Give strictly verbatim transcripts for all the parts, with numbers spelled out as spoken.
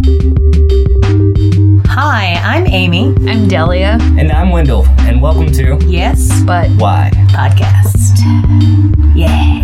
Hi, I'm Amy. I'm Delia. And I'm Wendell. And welcome to Yes, But Why Podcast. Yeah.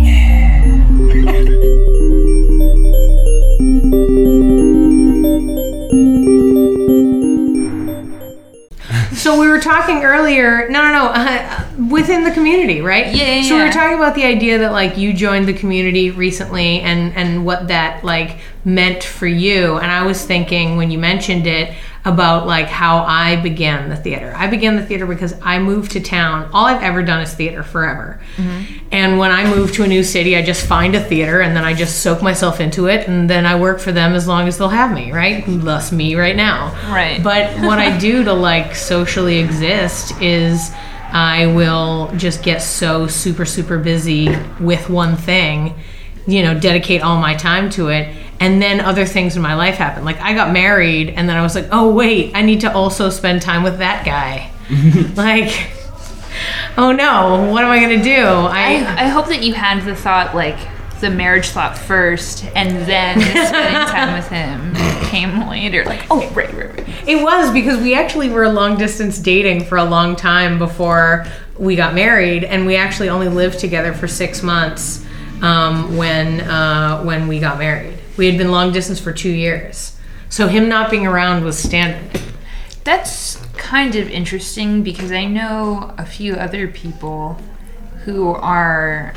So we were talking earlier, no, no, no, uh, within the community, right? Yeah, yeah, So we yeah. were talking about the idea that, like, you joined the community recently and, and what that, like, meant for you. And I was thinking, when you mentioned it, about, like, how I began the theater. I began the theater because I moved to town. All I've ever done is theater forever. Mm-hmm. And when I move to a new city, I just find a theater and then I just soak myself into it, and then I work for them as long as they'll have me, right? Thus me right now. Right. But what I do to, like, socially exist is I will just get so super, super busy with one thing, you know, dedicate all my time to it, and then other things in my life happen. Like, I got married, and then I was like, oh, wait, I need to also spend time with that guy. Like, oh, no, what am I going to do? I, I I hope that you had the thought, like, the marriage thought first, and then spending time with him came later. Like, oh, right, right, right. It was, because we actually were long-distance dating for a long time before we got married, and we actually only lived together for six months um, when uh, when we got married. We had been long-distance for two years. So him not being around was standard. That's kind of interesting because I know a few other people who are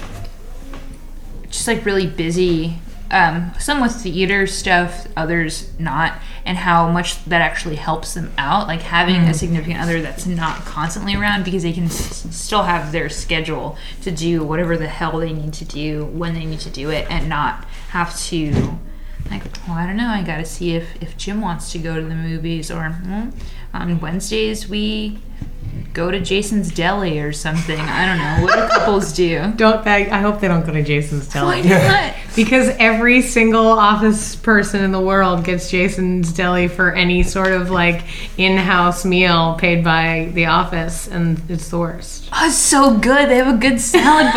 just, like, really busy. Um, some with theater stuff, others not, and how much that actually helps them out. Like, having Mm. a significant other that's not constantly around, because they can s- still have their schedule to do whatever the hell they need to do when they need to do it, and not have to, like, well, I don't know, I gotta see if, if Jim wants to go to the movies, or hmm, on Wednesdays we go to Jason's Deli or something. I don't know. What do couples do? Don't I, I hope they don't go to Jason's Deli. Why not? Because every single office person in the world gets Jason's Deli for any sort of, like, in-house meal paid by the office, and it's the worst. Oh, it's so good. They have a good salad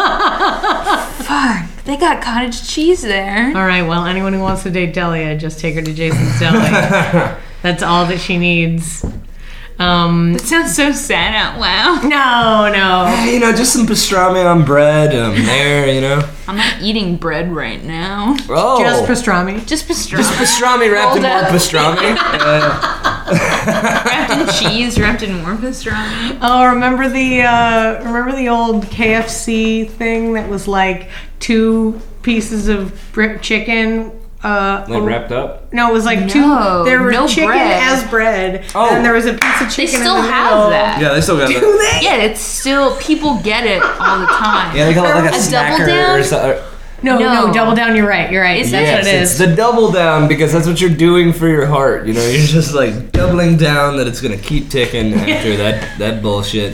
bar. Fuck. They got cottage cheese there. All right, well, anyone who wants to date Delia, just take her to Jason's Deli. That's all that she needs. Um, That sounds so sad out loud. no, no. You know, just some pastrami on bread, um, there, you know. I'm not eating bread right now. Oh. Just pastrami. Just pastrami. Just pastrami wrapped in Rolled more up. pastrami. Uh, Wrapped in cheese, wrapped in more pastrami. Oh, remember the uh, remember the old K F C thing that was like two pieces of br- chicken. Uh, like wrapped up? No, it was like No, two. There was no chicken bread. as bread, Oh. and there was a piece of They chicken still in the have middle. that. Yeah, they still got Do that. they? Yeah, it's still, people get it all the time. Yeah, they call it like a, A double snacker down? or something. No, no, No. double down. You're right. You're right. Is That's that- what it Yes, is. it's the double down, because that's what you're doing for your heart. You know, you're just like doubling down that it's gonna keep ticking after that that bullshit.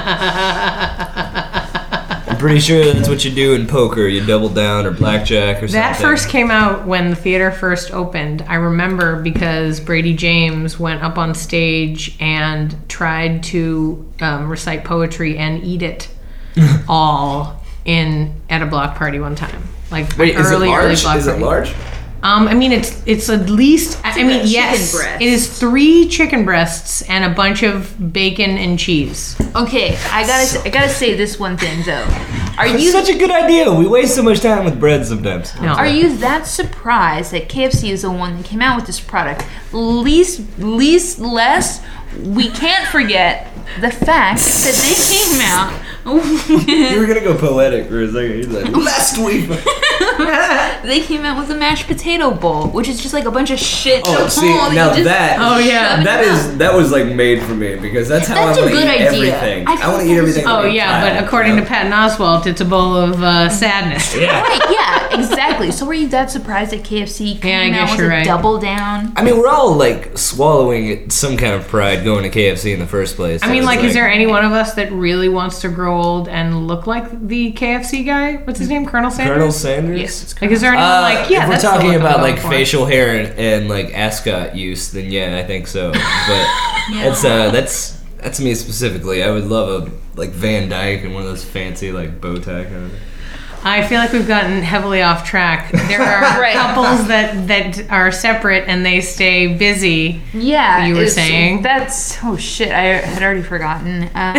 I'm pretty sure that's what you do in poker. You double down or blackjack or something. That first came out when the theater first opened. I remember because Brady James went up on stage and tried to um, recite poetry and eat it all in at a block party one time. Like Wait, is it early, early large? block Is it party. large? Um, I mean, it's it's at least. I like mean, a yes, chicken breast. it is three chicken breasts and a bunch of bacon and cheese. Okay, I gotta, I gotta say this one thing though. Are It's you such a good idea. We waste so much time with bread sometimes. No. Are you that surprised that K F C is the one that came out with this product? Least, least, less, we can't forget the fact that they came out You were gonna go poetic for a second. You're like, lest we. they came out with a mashed potato bowl, which is just like a bunch of shit. Oh, in a see, bowl that now you just that- Oh, yeah. shove That in is mouth. that was like made for me, because that's how That's I a want to good eat idea. everything. I I, thought want to that eat was- everything. Oh like yeah, that, but according you to know? Patton Oswalt, it's a bowl of uh, sadness. Yeah. Right, yeah, exactly. So were you that surprised that K F C came Yeah, I out guess with you're a right. double down? I mean, we're all like swallowing some kind of pride going to K F C in the first place. I So mean, it's like, is there any one of us that really wants to grow old and look like the K F C guy? What's his name? Colonel Sanders? Colonel Sanders? Yes, it's Like, is there anyone Uh, like, yeah, if we're that's the talking look I'm about going like for. facial hair and, and like ascot use, then yeah, I think so. But it's uh, that's that's me specifically. I would love a like Van Dyke and one of those fancy like bow tie kind of. I feel like we've gotten heavily off track. There are Right. couples that, that are separate and they stay busy. Yeah, You were it's- saying? that's oh shit. I had already forgotten. Um,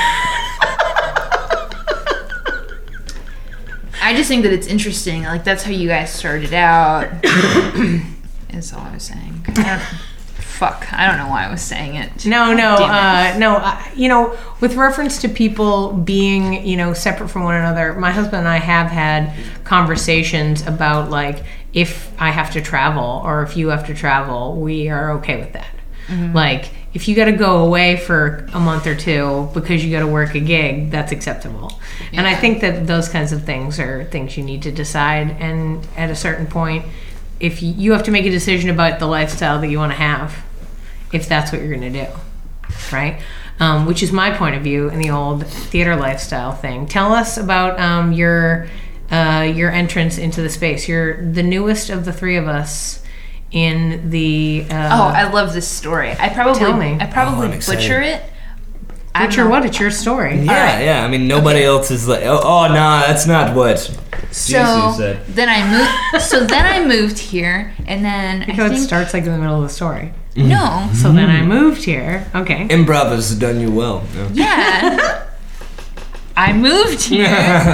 I just think that it's interesting. Like that's how you guys started out. Is all I was saying. I don't, fuck. I don't know why I was saying it. No, no, Damn it. uh, no. Uh, you know, with reference to people being, you know, separate from one another, my husband and I have had conversations about like if I have to travel or if you have to travel, we are okay with that. Like if you got to go away for a month or two because you got to work a gig, that's acceptable. And I Yeah. think that those kinds of things are things you need to decide. And at a certain point, if you, you have to make a decision about the lifestyle that you want to have, if that's what you're going to do, right? Um, which is my point of view in the old theater lifestyle thing. Tell us about um, your uh, your entrance into the space. You're the newest of the three of us in the. Uh, Oh, I love this story. I probably Tell me. I probably Oh, I'm excited. butcher it. I'm Butcher not- what? It's your story. Yeah, Alright. yeah. I mean, nobody else is like, oh, oh, no, that's not what So Jesus said. then I moved. So then I moved here, and then I Because it think starts like in the middle of the story. no. So then I moved here. Okay. Improv has done you well. Yeah. Yeah. I moved here.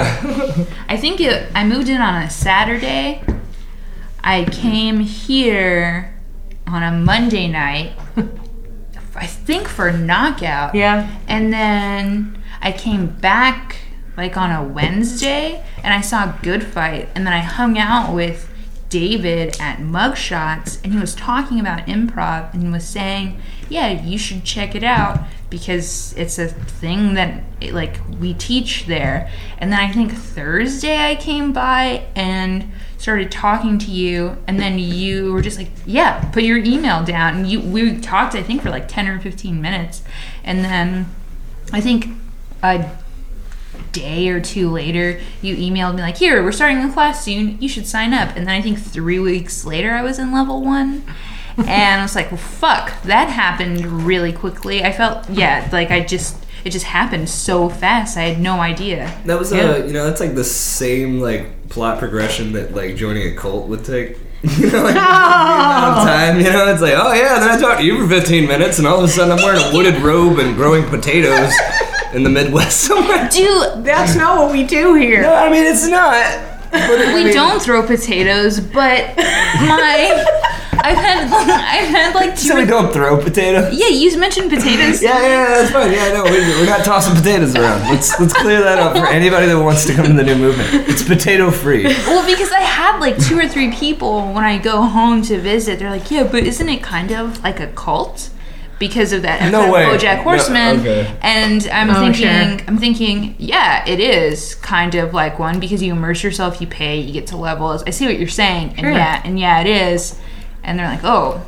I think it, I moved in on a Saturday. I came here on a Monday night. I think for knockout. Yeah. And then I came back like on a Wednesday and I saw Good Fight, and then I hung out with David at Mugshots, and he was talking about improv and was saying, yeah, you should check it out because it's a thing that it, like we teach there. And then I think Thursday I came by and started talking to you, and then you were just like, yeah, put your email down, and you we talked I think for like ten or fifteen minutes, and then I think a day or two later you emailed me like, here, we're starting a class soon, you should sign up. And then I think three weeks later I was in level one. And I was like, well, fuck, that happened really quickly. I felt, yeah, like I just, it just happened so fast. I had no idea. That was, Yeah. uh, you know, that's like the same, like, plot progression that, like, joining a cult would take. You know, like, the amount of time, you know, it's like, oh, yeah, then I talked to you for fifteen minutes, and all of a sudden I'm wearing a wooded robe and growing potatoes in the Midwest somewhere. Dude, That's not what we do here. No, I mean, it's not. But it, I we mean, don't throw potatoes, but my, I've had, I've had like two So we or- don't throw potatoes? yeah, you mentioned potatoes. Yeah, yeah, that's fine. Yeah, no, we- we're not tossing potatoes around. Let's let's clear that up for anybody that wants to come to the new movement. It's potato free. Well, because I had like two or three people when I go home to visit, they're like, yeah, but isn't it kind of like a cult? Because of that episode No way. of BoJack No, Horseman, okay. and I'm Oh, thinking, sure. I'm thinking, yeah, it is kind of like one because you immerse yourself, you pay, you get to levels. I see what you're saying, and Sure. yeah, and yeah, it is. And they're like, oh.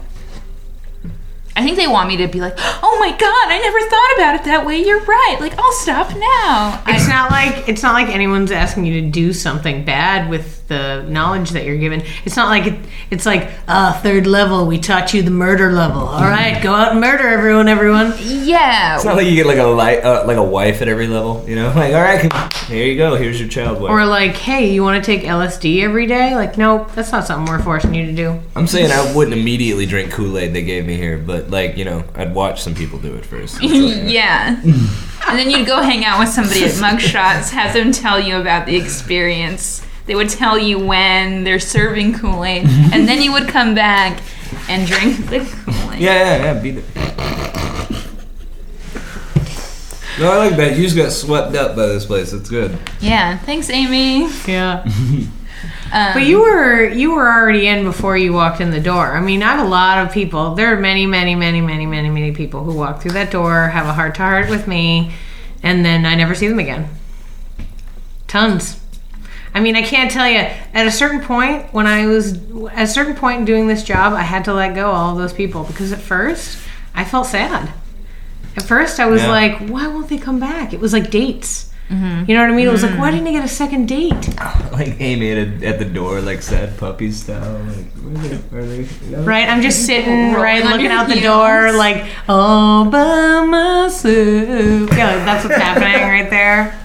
I think they want me to be like, oh my god, I never thought about it that way. You're right. Like, I'll stop now. It's I, not like it's not like anyone's asking you to do something bad with the knowledge that you're given. It's not like it, it's like uh, third level. We taught you the murder level. All right, go out and murder everyone, everyone. yeah. It's not like you get like a li- uh, like a wife at every level, you know? Like, all right, come, here you go. Here's your child wife. Or like, hey, you want to take L S D every day? Like, nope, that's not something we're forcing you to do. I'm saying I wouldn't immediately drink Kool-Aid they gave me here, but like, you know, I'd watch some people do it first. It's like, Yeah. And then you'd go hang out with somebody at Mugshots, have them tell you about the experience. They would tell you when they're serving Kool-Aid, and then you would come back and drink the Kool-Aid. yeah, yeah, yeah, beat it. No, I like that. You just got swept up by this place. It's good. Yeah. Thanks, Amy. Yeah. Um, But you were you were already in before you walked in the door. I mean, I have a lot of people. There are many, many, many, many, many, many people who walk through that door, have a heart to heart with me, and then I never see them again. Tons. I mean, I can't tell you. At a certain point, when I was at a certain point in doing this job, I had to let go all of those people because at first I felt sad. At first, I was Yeah. like, "Why won't they come back?" It was like dates. You know what I mean? It was like, "Why didn't I get a second date?" Like Amy at, at the door, like sad puppy style. Like, where are they? Are they you know? Right, I'm just sitting, Rolling right, on looking your out the heels. door, like all by myself. Yeah, that's what's happening right there.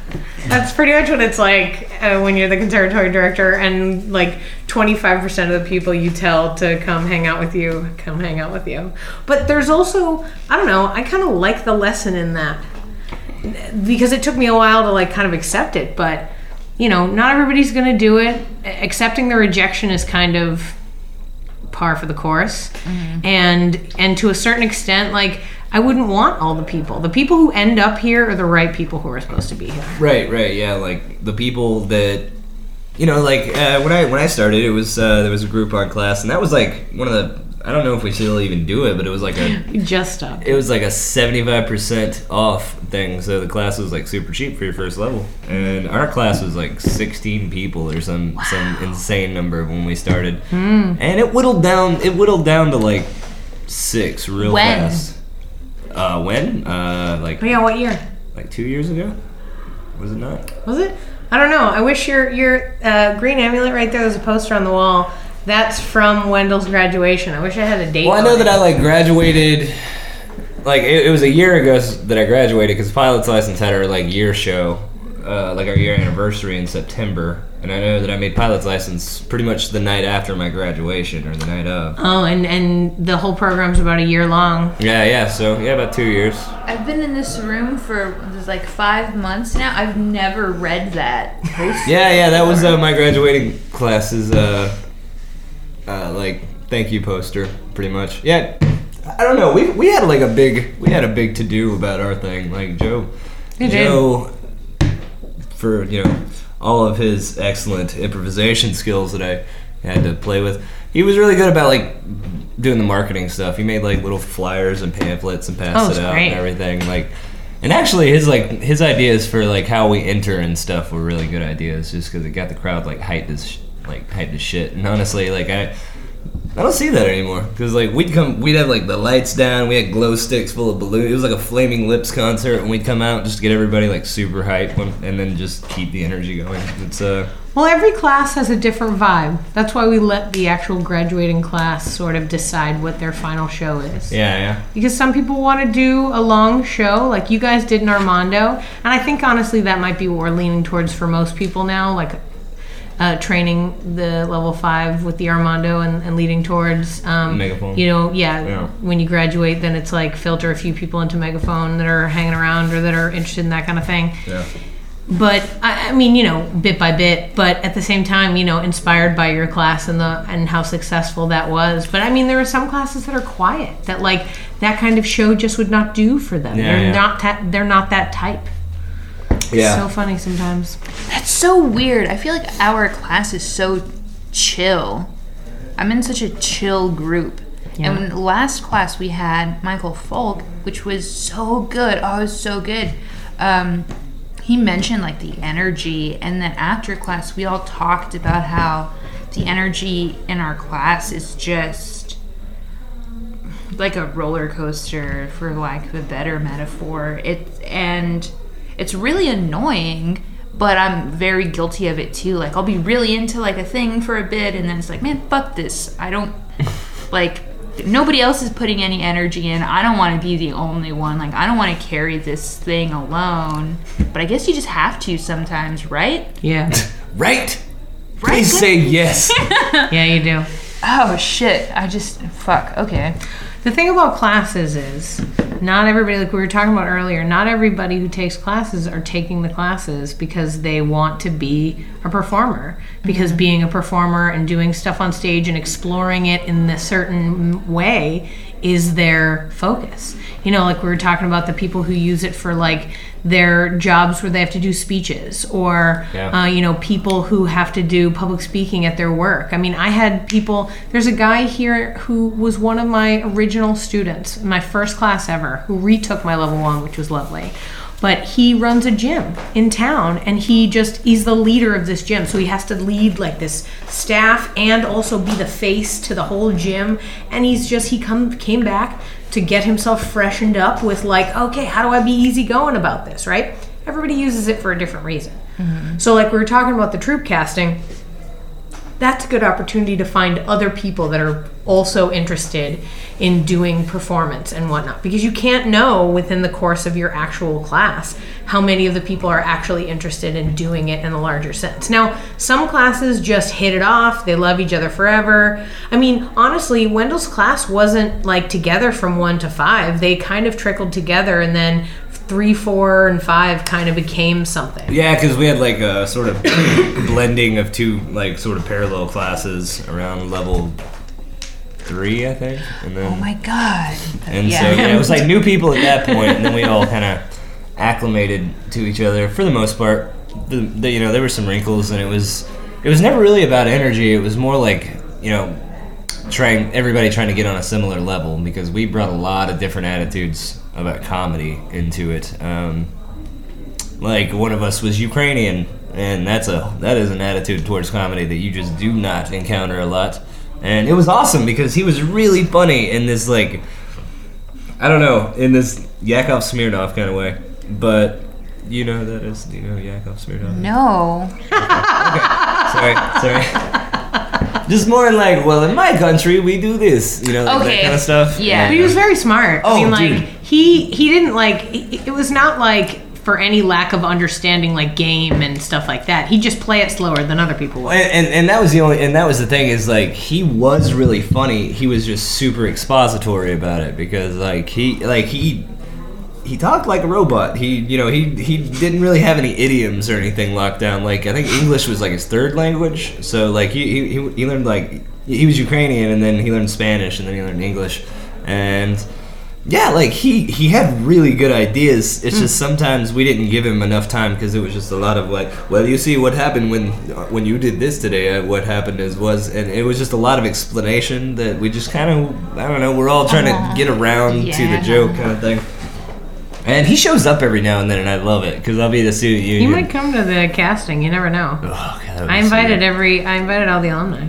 That's pretty much what it's like uh, when you're the conservatory director and like twenty-five percent of the people you tell to come hang out with you, come hang out with you. But there's also, I don't know, I kind of like the lesson in that because it took me a while to like kind of accept it. But, you know, not everybody's going to do it. Accepting the rejection is kind of par for the course. Mm-hmm. And, and to a certain extent, like, I wouldn't want all the people. The people who end up here are the right people who are supposed to be here. Right, right, yeah. Like the people that, you know, like uh, when I when I started, it was uh, there was a Groupon class, and that was like one of the. I don't know if we still even do it, but it was like a. We just stopped. It was like a seventy-five percent off thing, so the class was like super cheap for your first level, and our class was like sixteen people or some wow. some insane number when we started, mm. and it whittled down. It whittled down to like six real when? fast. Uh, when? Uh, like. Oh yeah, what year? Like two years ago? Was it not? Was it? I don't know. I wish your your uh, green amulet right there. There's a poster on the wall. That's from Wendell's graduation. I wish I had a date. Well, I know that I like graduated. Like it, it was a year ago that I graduated because Pilot's License had our like year show, uh, like our year anniversary in September. And I know that I made Pilot's License pretty much the night after my graduation or the night of. Oh, and, and the whole program's about a year long. Yeah, yeah. So, yeah, about two years. I've been in this room for like five months now. I've never read that poster. Yeah, yeah. That was uh, my graduating class's, uh, uh, like, thank you poster, pretty much. Yeah. I don't know. We we had like a big we had a big to do about our thing. Like Joe, you Joe, for you know. all of his excellent improvisation skills that I had to play with. He was really good about like doing the marketing stuff. He made like little flyers and pamphlets and passed oh, it out great. and everything. Like, and actually his like his ideas for like how we enter and stuff were really good ideas, just because it got the crowd like hyped as like hyped as shit. And honestly, like I. I don't see that anymore because like we'd come, we'd have like the lights down, we had glow sticks full of balloons. It was like a Flaming Lips concert, and we'd come out just to get everybody like super hyped, and then just keep the energy going. It's uh. Well, every class has a different vibe. That's why we let the actual graduating class sort of decide what their final show is. Yeah, yeah. Because some people want to do a long show, like you guys did in Armando, and I think honestly that might be what we're leaning towards for most people now, like. Uh, training the level five with the Armando and, and leading towards, um, Megaphone. You know, yeah, yeah. When you graduate, then it's like filter a few people into Megaphone that are hanging around or that are interested in that kind of thing. Yeah. But I, I mean, you know, bit by bit. But at the same time, you know, inspired by your class and the and how successful that was. But I mean, there are some classes that are quiet that like that kind of show just would not do for them. Yeah, they're yeah. not ta- they're not that type. Yeah. It's so funny sometimes. That's so weird. I feel like our class is so chill. I'm in such a chill group. Yeah. And last class we had Michael Falk, which was so good. Oh, it was so good. Um, he mentioned like the energy, and then after class we all talked about how the energy in our class is just like a roller coaster, for lack of a better metaphor. It and it's really annoying, but I'm very guilty of it too. Like I'll be really into like a thing for a bit, and then it's like, man, fuck this. I don't like nobody else is putting any energy in. I don't want to be the only one. Like I don't want to carry this thing alone. But I guess you just have to sometimes, right? Yeah. Right. Right. Please say yes. Yeah, you do. Oh shit! I just fuck. Okay. The thing about classes is not everybody, like we were talking about earlier, not everybody who takes classes are taking the classes because they want to be a performer. Because mm-hmm. being a performer and doing stuff on stage and exploring it in a certain way is their focus. You know, like we were talking about the people who use it for like their jobs where they have to do speeches, or yeah. uh, you know, people who have to do public speaking at their work. I mean, I had people, there's a guy here who was one of my original students, my first class ever, who retook my level one, which was lovely. But he runs a gym in town, and he just, he's the leader of this gym. So he has to lead like this staff and also be the face to the whole gym. And he's just, he come came back to get himself freshened up with like, okay, how do I be easygoing about this, right? Everybody uses it for a different reason. Mm-hmm. So like we were talking about the troop casting, that's a good opportunity to find other people that are also interested in doing performance and whatnot, because you can't know within the course of your actual class how many of the people are actually interested in doing it in a larger sense. Now, some classes just hit it off, they love each other forever. I mean, honestly, Wendell's class wasn't like together from one to five. They kind of trickled together, and then three, four, and five kind of became something. Yeah, because we had like a sort of blending of two like sort of parallel classes around level three, I think. And then, Oh my god. and yeah. so yeah, it was like new people at that point, and then we all kind of acclimated to each other for the most part. The, the, you know, there were some wrinkles, and it was it was never really about energy. It was more like, you know, trying everybody trying to get on a similar level, because we brought a lot of different attitudes about comedy into it. Um, like one of us was Ukrainian, and that's a that is an attitude towards comedy that you just do not encounter a lot. And it was awesome because he was really funny in this, like, I don't know, in this Yakov Smirnoff kind of way. But you know that is, you know Yakov Smirnoff? No. Sorry, sorry. Just more in like, well, in my country we do this, you know, like Okay. that kind of stuff. Yeah. But he was very smart. I Oh, mean, like, dude. he he didn't like, it it was not like for any lack of understanding like game and stuff like that. He'd just play it slower than other people would. And, and and that was the only and that was the thing is like he was really funny. He was just super expository about it because like he like he he talked like a robot. He you know he he didn't really have any idioms or anything locked down. Like I think English was like his third language. So like he he, he learned like he was Ukrainian and then he learned Spanish and then he learned English and. Yeah, like he, he had really good ideas. It's just sometimes we didn't give him enough time because it was just a lot of like, well, you see what happened when when you did this today. Uh, what happened is was, and it was just a lot of explanation that we just kind of, I don't know, we're all trying Uh, to get around to yeah. the joke kind of thing. And he shows up every now and then, and I love it because I'll be the student He union. might come to the casting. You never know. Oh, God, that would I be so invited good. every. I invited all the alumni.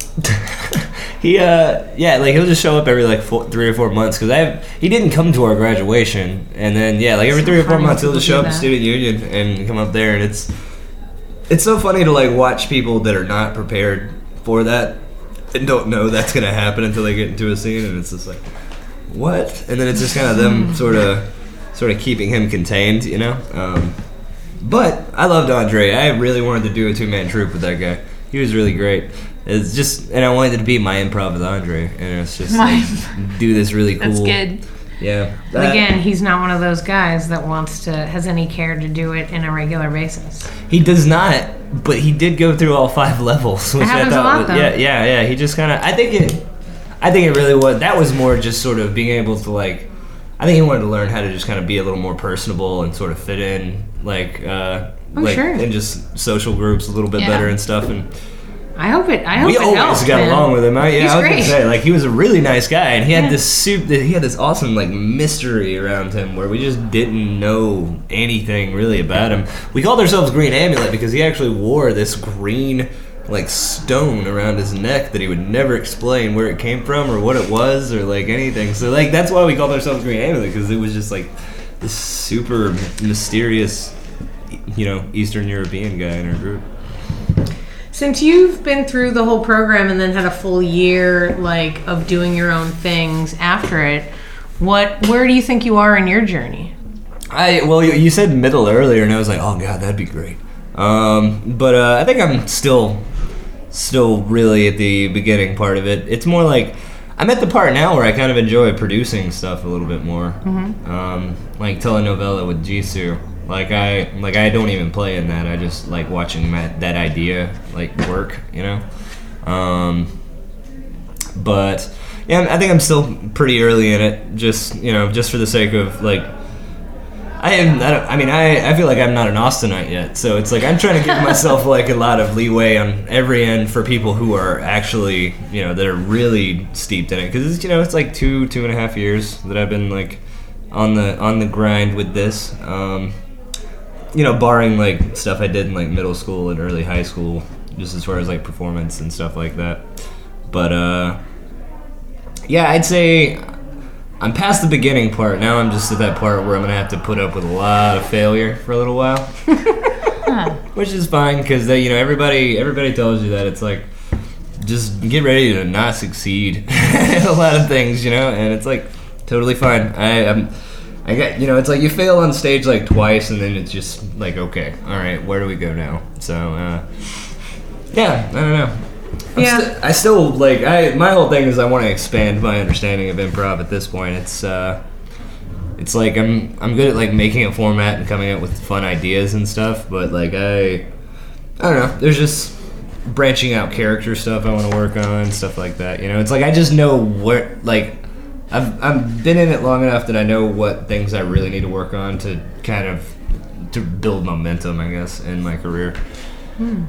He uh yeah like he'll just show up every like four, three or four months because I have he didn't come to our graduation and then yeah like every So three or four funny months he'll people just show do up at that. student union and come up there and it's it's so funny to like watch people that are not prepared for that and don't know that's gonna happen until they get into a scene and it's just like what and then it's just kind of them sort of sort of keeping him contained, you know. Um, but I loved Andre. I really wanted to do a two man troupe with that guy. He was really great. It's just, and I wanted it to be my improv with Andre, and it's just My- like, do this really cool. That's good. Yeah. But That- again, he's not one of those guys that wants to has any care to do it in a regular basis. he does not, but he did go through all five levels, which I happens a thought, lot, was- though. yeah, yeah, yeah. He just kind of, I think it, I think it really was. That was more just sort of being able to like, I think he wanted to learn how to just kind of be a little more personable and sort of fit in, like, uh, Oh, like sure. in just social groups a little bit Yeah. better and stuff, and. I hope it. I hope We it always helps, got man. along with him. I, yeah, He's I was great. gonna say, like, he was a really nice guy, and he had Yeah. this soup. He had this awesome like mystery around him, where we just didn't know anything really about him. We called ourselves Green Amulet because he actually wore this green like stone around his neck that he would never explain where it came from or what it was or like anything. So like that's why we called ourselves Green Amulet because it was just like this super mysterious, you know, Eastern European guy in our group. Since you've been through the whole program and then had a full year like of doing your own things after it, what where do you think you are in your journey? I well, you, you said middle earlier, and I was like, oh god, that'd be great. Um, but uh, I think I'm still, still really at the beginning part of it. It's more like I'm at the part now where I kind of enjoy producing stuff a little bit more, mm-hmm. um, like telenovela with Jisoo. Like I like I don't even play in that. I just like watching that, that idea like work, you know. Um, but yeah, I think I'm still pretty early in it. Just you know, just for the sake of like. I am. I, don't, I mean, I, I feel like I'm not an Austinite yet, so it's like I'm trying to give myself like a lot of leeway on every end for people who are actually, you know, that are really steeped in it. Because it's, you know, it's like two, two and a half years that I've been like on the on the grind with this. Um, you know, barring like stuff I did in like middle school and early high school, just as far as like performance and stuff like that. But uh, yeah, I'd say. I'm past the beginning part. Now I'm just at that part where I'm gonna have to put up with a lot of failure for a little while, which is fine because you know everybody everybody tells you that it's like just get ready to not succeed in a lot of things, you know, and it's like totally fine. I am. I got, you know, it's like you fail on stage like twice, and then it's just like, okay, all right, where do we go now? So, uh, yeah, I don't know. I'm Yeah. sti- I still like. I my whole thing is I want to expand my understanding of improv. At this point, it's uh, it's like I'm I'm good at like making a format and coming up with fun ideas and stuff. But like I, I don't know. There's just branching out character stuff I want to work on, stuff like that. You know, it's like I just know where like. I've I've been in it long enough that I know what things I really need to work on to kind of to build momentum, I guess, in my career. Hmm.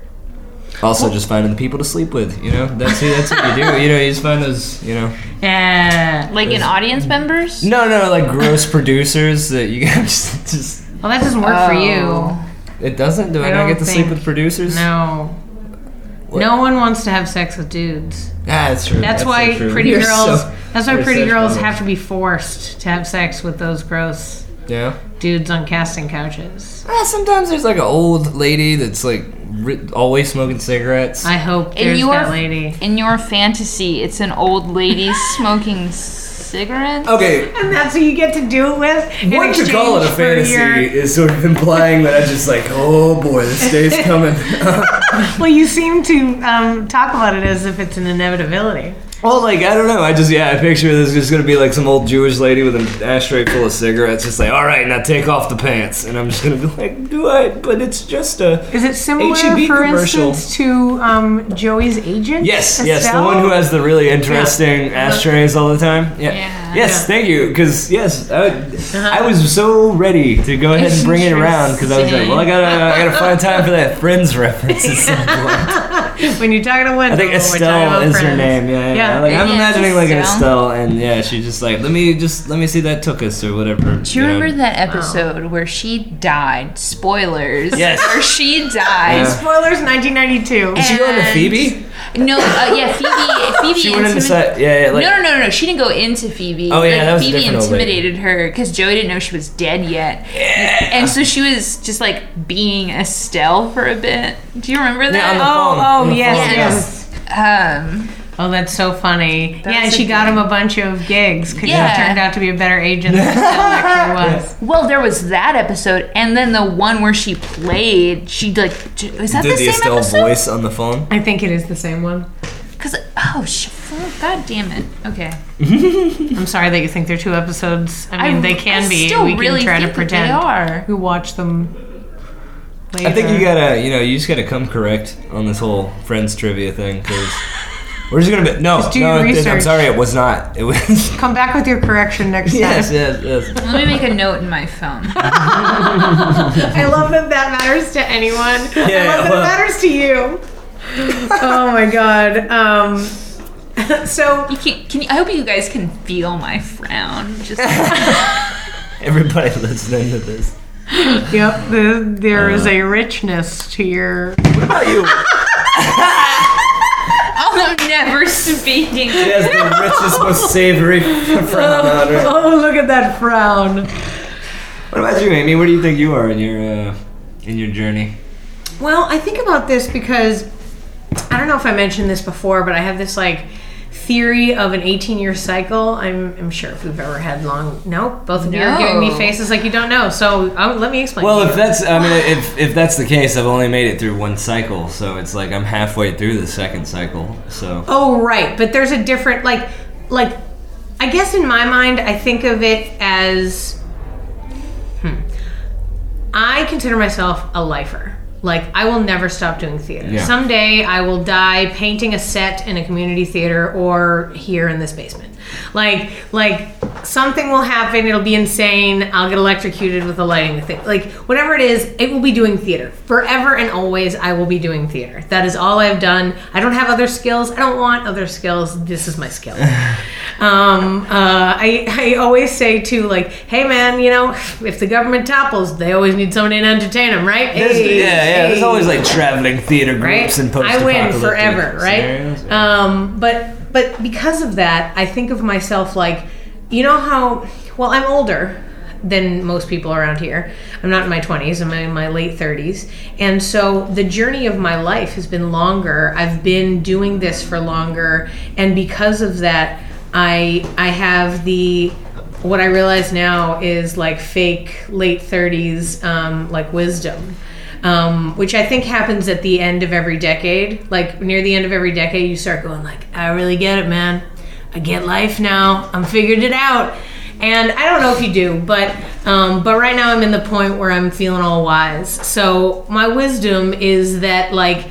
Also, just finding the people to sleep with, you know. That's that's what you do. You know, you just find those, you know. Yeah. Like in audience members? No, no, like gross producers that you just just. Well, that doesn't work Oh. for you. It doesn't. Do I, I not don't get to sleep think- with producers? No. What? No one wants to have sex with dudes. Ah, that's true. That's, so why true. pretty You're girls. so- that's why you're pretty such girls one. have to be forced to have sex with those gross Yeah. dudes on casting couches. Ah, sometimes there's like an old lady that's like ri- always smoking cigarettes. I hope In there's your that lady. in your fantasy, it's an old lady smoking cigarettes. Okay, And that's who you get to do it with. in what to call it a exchange for fantasy your- is sort of implying that I just like, oh boy, this day's coming. Well, you seem to um, talk about it as if it's an inevitability. Well, like, I don't know. I just, yeah, I picture there's just going to be like some old Jewish lady with an ashtray full of cigarettes, just like, all right, now take off the pants. And I'm just going to be like, do I? But it's just a. Is it similar, H E B for commercial. instance, to um, Joey's agent? Yes, yes, the Estelle? one who has the really interesting ashtrays all the the time. Yeah. Yeah. Yes, Yeah. thank you. Because yes, I, I was so ready to go ahead and bring it around because I was like, well, I gotta, I gotta find time for that Friends reference at some point. When you're talking to Wendell, I think we're talking Estelle about is her friends. name. Yeah, yeah. Yeah. Like I'm Yeah, imagining like an Estelle. Estelle, and yeah, she just like let me just let me see that Tookus or whatever. Do you remember that episode where she died? Spoilers. Yes. Where she died. Yeah. Spoilers, nineteen ninety-two. Did she go into And- Phoebe? No, uh, yeah, Phoebe. Phoebe She went into intimid- side. Yeah, yeah. Like, no, no, no, no, no. She didn't go into Phoebe. Oh, yeah, like, that was a Phoebe different old lady. intimidated her because Joey didn't know she was dead yet. Yeah. And so she was just like being Estelle for a bit. Do you remember Yeah, that? on the Oh, phone, oh, on the yes, phone, yes. Um, Oh, that's so funny. That's yeah, and a she got good- him a bunch of gigs because Yeah. he turned out to be a better agent than Estelle actually was. well, there was that episode, and then the one where she played. She like, j- is that Did the, the same Estelle episode? voice on the phone? I think it is the same one. Because oh, sh- god damn it. Okay. I'm sorry that you think they're two episodes. I mean, I- they can I be. still we can really try to think that pretend. they are. We watch them later. I think you gotta, you know, you just gotta come correct on this whole Friends trivia thing because we're just gonna be no, Just do no. your it- I'm research. sorry, it was not. It was. Come back with your correction next yes, time. yes, yes. Let me make a note in my phone. I love that that matters to anyone. I Yeah, love that well- it matters to you. Oh my god. Um, so You can, can you, I hope you guys can feel my frown. Just Everybody listening to this. yep, the, there is Uh. a richness to your. What about you? I'm never speaking. She has the richest, most savory frown on her. Oh, look at that frown. What about you, Amy? Where do you think you are in your uh, in your journey? Well, I think about this because I don't know if I mentioned this before, but I have this like theory of an eighteen-year cycle. I'm, I'm sure if we've ever had long. Nope, both of you are giving me No. faces like you don't know. So um, let me explain. Well, to you. if that's, I mean, if if that's the case, I've only made it through one cycle, so it's like I'm halfway through the second cycle. So Oh, right. But there's a different, like, like, I guess in my mind, I think of it as, hmm, I consider myself a lifer. Like, I will never stop doing theater. Yeah. Someday I will die painting a set in a community theater or here in this basement. Like, like something will happen. It'll be insane. I'll get electrocuted with the lighting thing. Like, whatever it is, it will be doing theater. Forever and always, I will be doing theater. That is all I've done. I don't have other skills. I don't want other skills. This is my skill. um, uh, I, I always say, too, like, hey, man, you know, if the government topples, they always need somebody to entertain them, right? There's, Hey, yeah, yeah. There's hey. always like traveling theater Right? groups and I post-apocalyptic win forever, right? scenarios. Um, but but because of that, I think of myself like, you know how, well, I'm older than most people around here. I'm not in my twenties, I'm in my late thirties. And so the journey of my life has been longer. I've been doing this for longer. And because of that, I I have the, what I realize now is like fake late thirties, um, like wisdom. Um, which I think happens at the end of every decade. Like near the end of every decade, you start going like, I really get it, man. I get life now. I'm figured it out. And I don't know if you do, but um, but right now I'm in the point where I'm feeling all wise. So my wisdom is that like,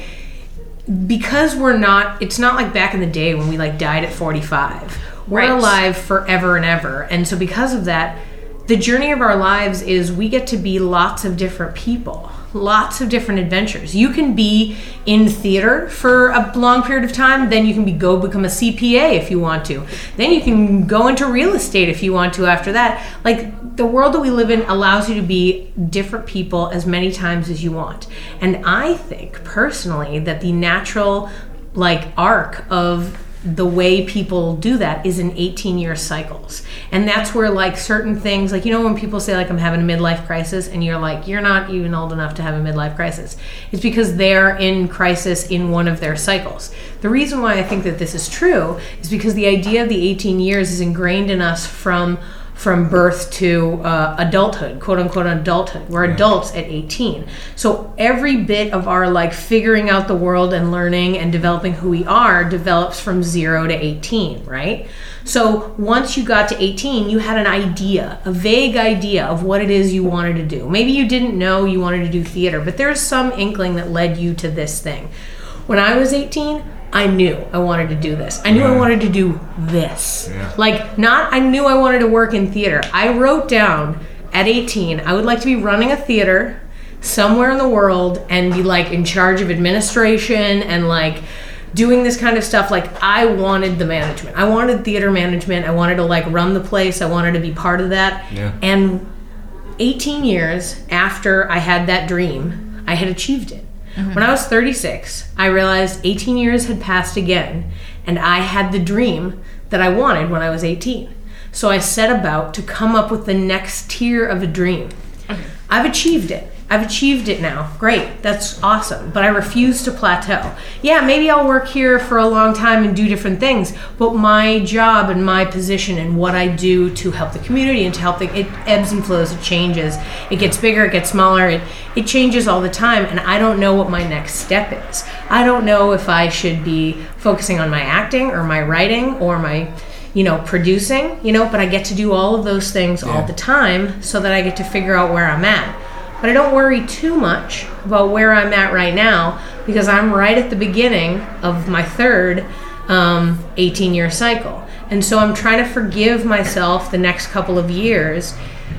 because we're not, it's not like back in the day when we like died at forty-five. We're Right. alive forever and ever. And so because of that, the journey of our lives is we get to be lots of different people, lots of different adventures. You can be in theater for a long period of time, then you can be go become a C P A if you want to. Then you can go into real estate if you want to after that. Like the world that we live in allows you to be different people as many times as you want. And I think personally that the natural like arc of the way people do that is in eighteen year cycles. And that's where like certain things, like, you know, when people say like I'm having a midlife crisis and you're like, you're not even old enough to have a midlife crisis. It's because they're in crisis in one of their cycles. The reason why I think that this is true is because the idea of the eighteen years is ingrained in us from from birth to uh, adulthood, quote unquote adulthood. We're Yeah. adults at eighteen. So every bit of our like figuring out the world and learning and developing who we are develops from zero to eighteen, right? So once you got to eighteen, you had an idea, a vague idea of what it is you wanted to do. Maybe you didn't know you wanted to do theater, but there's some inkling that led you to this thing. When I was eighteen, I knew I wanted to do this. I knew I Yeah. wanted to do this. Yeah. Like, not, I knew I wanted to work in theater. I wrote down at eighteen, I would like to be running a theater somewhere in the world and be like in charge of administration and like doing this kind of stuff. Like, I wanted the management. I wanted theater management. I wanted to like run the place. I wanted to be part of that. Yeah. And eighteen years after I had that dream, I had achieved it. When I was thirty-six, I realized eighteen years had passed again, and I had the dream that I wanted when I was eighteen. So I set about to come up with the next tier of a dream. I've achieved it. I've achieved it now. Great. That's awesome. But I refuse to plateau. Yeah, maybe I'll work here for a long time and do different things, but my job and my position and what I do to help the community and to help the, it ebbs and flows, it changes. It gets bigger, it gets smaller, it, it changes all the time, and I don't know what my next step is. I don't know if I should be focusing on my acting or my writing or my, you know, producing, you know, but I get to do all of those things all Yeah. the time so that I get to figure out where I'm at. But I don't worry too much about where I'm at right now because I'm right at the beginning of my third um, eighteen year cycle. And so I'm trying to forgive myself the next couple of years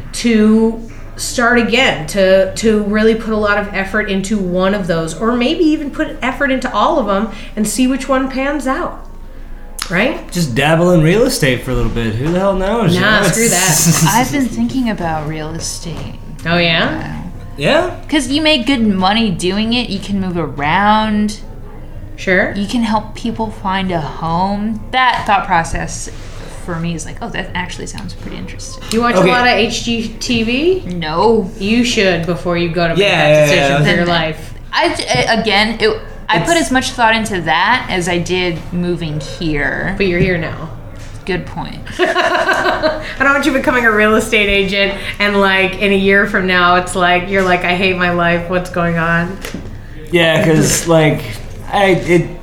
to start again, to, to really put a lot of effort into one of those, or maybe even put effort into all of them and see which one pans out. Right? Just dabble in real estate for a little bit. Who the hell knows? you Nah, know? screw It's- that. I've been thinking about real estate. Oh, yeah? Yeah. Because you make good money doing it. You can move around. Sure. You can help people find a home. That thought process for me is like, oh, that actually sounds pretty interesting. You watch Okay. a lot of H G T V? No. You should before you go to make Yeah, that yeah, decision yeah. for your Then- life. I, I- again, it, I put It's- as much thought into that as I did moving here. But you're here now. Good point. I don't want you becoming a real estate agent and like in a year from now it's like you're like, I hate my life, what's going on? Yeah, because like I it.